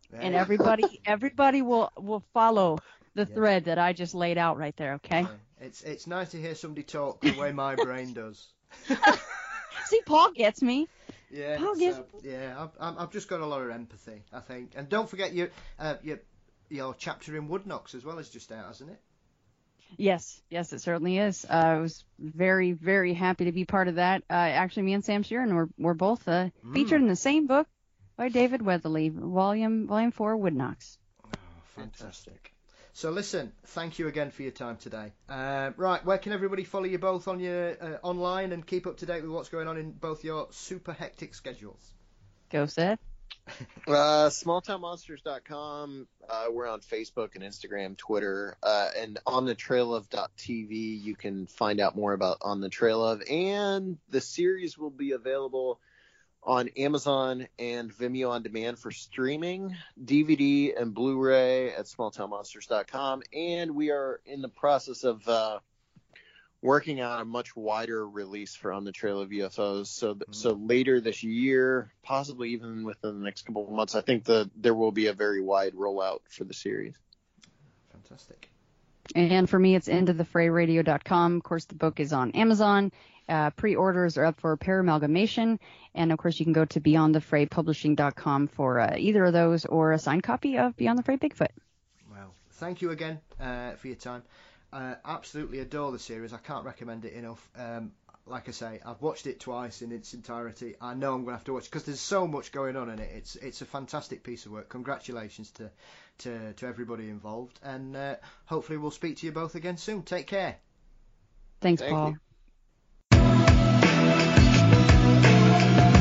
and everybody everybody will will follow the Yeah. thread that I just laid out right there. Okay. Yeah. It's it's nice to hear somebody talk the way my brain does. See, Paul gets me. Yeah, Paul so, gets. yeah. I've, I've I've just got a lot of empathy, I think. And don't forget your uh, your your chapter in Woodnox as well is just out, hasn't it? Yes, yes, it certainly is. Uh, I was very, very happy to be part of that. Uh, actually, me and Sam Sheeran were, were both uh, Mm. featured in the same book by David Weatherly, volume volume four, Woodnox. Oh, fantastic. So listen, thank you again for your time today. Uh, right, where can everybody follow you both on your uh, online and keep up to date with what's going on in both your super hectic schedules? Go, Seth. Uh, small town monsters dot com. Uh, we're on Facebook and Instagram, Twitter, uh, and on the trail of dot t v. You can find out more about On the Trail of, and the series will be available on Amazon and Vimeo on demand for streaming, D V D and Blu-ray at small town monsters dot com. And we are in the process of uh, working on a much wider release for On the Trail of U F Os. So, th- so later this year, possibly even within the next couple of months, I think the there will be a very wide rollout for the series. Fantastic. And for me, it's into the fray radio dot com. Of course, the book is on Amazon. Uh, pre-orders are up for Paramalgamation. And, of course, you can go to beyond the fray publishing dot com for uh, either of those or a signed copy of Beyond the Fray Bigfoot. Well, thank you again uh, for your time. Uh, absolutely adore the series. I can't recommend it enough. Um, like I say, I've watched it twice in its entirety. I know I'm going to have to watch it because there's so much going on in it. It's it's a fantastic piece of work. Congratulations to to, to everybody involved, and uh, hopefully we'll speak to you both again soon. Take care. Thanks, Thank Paul. you.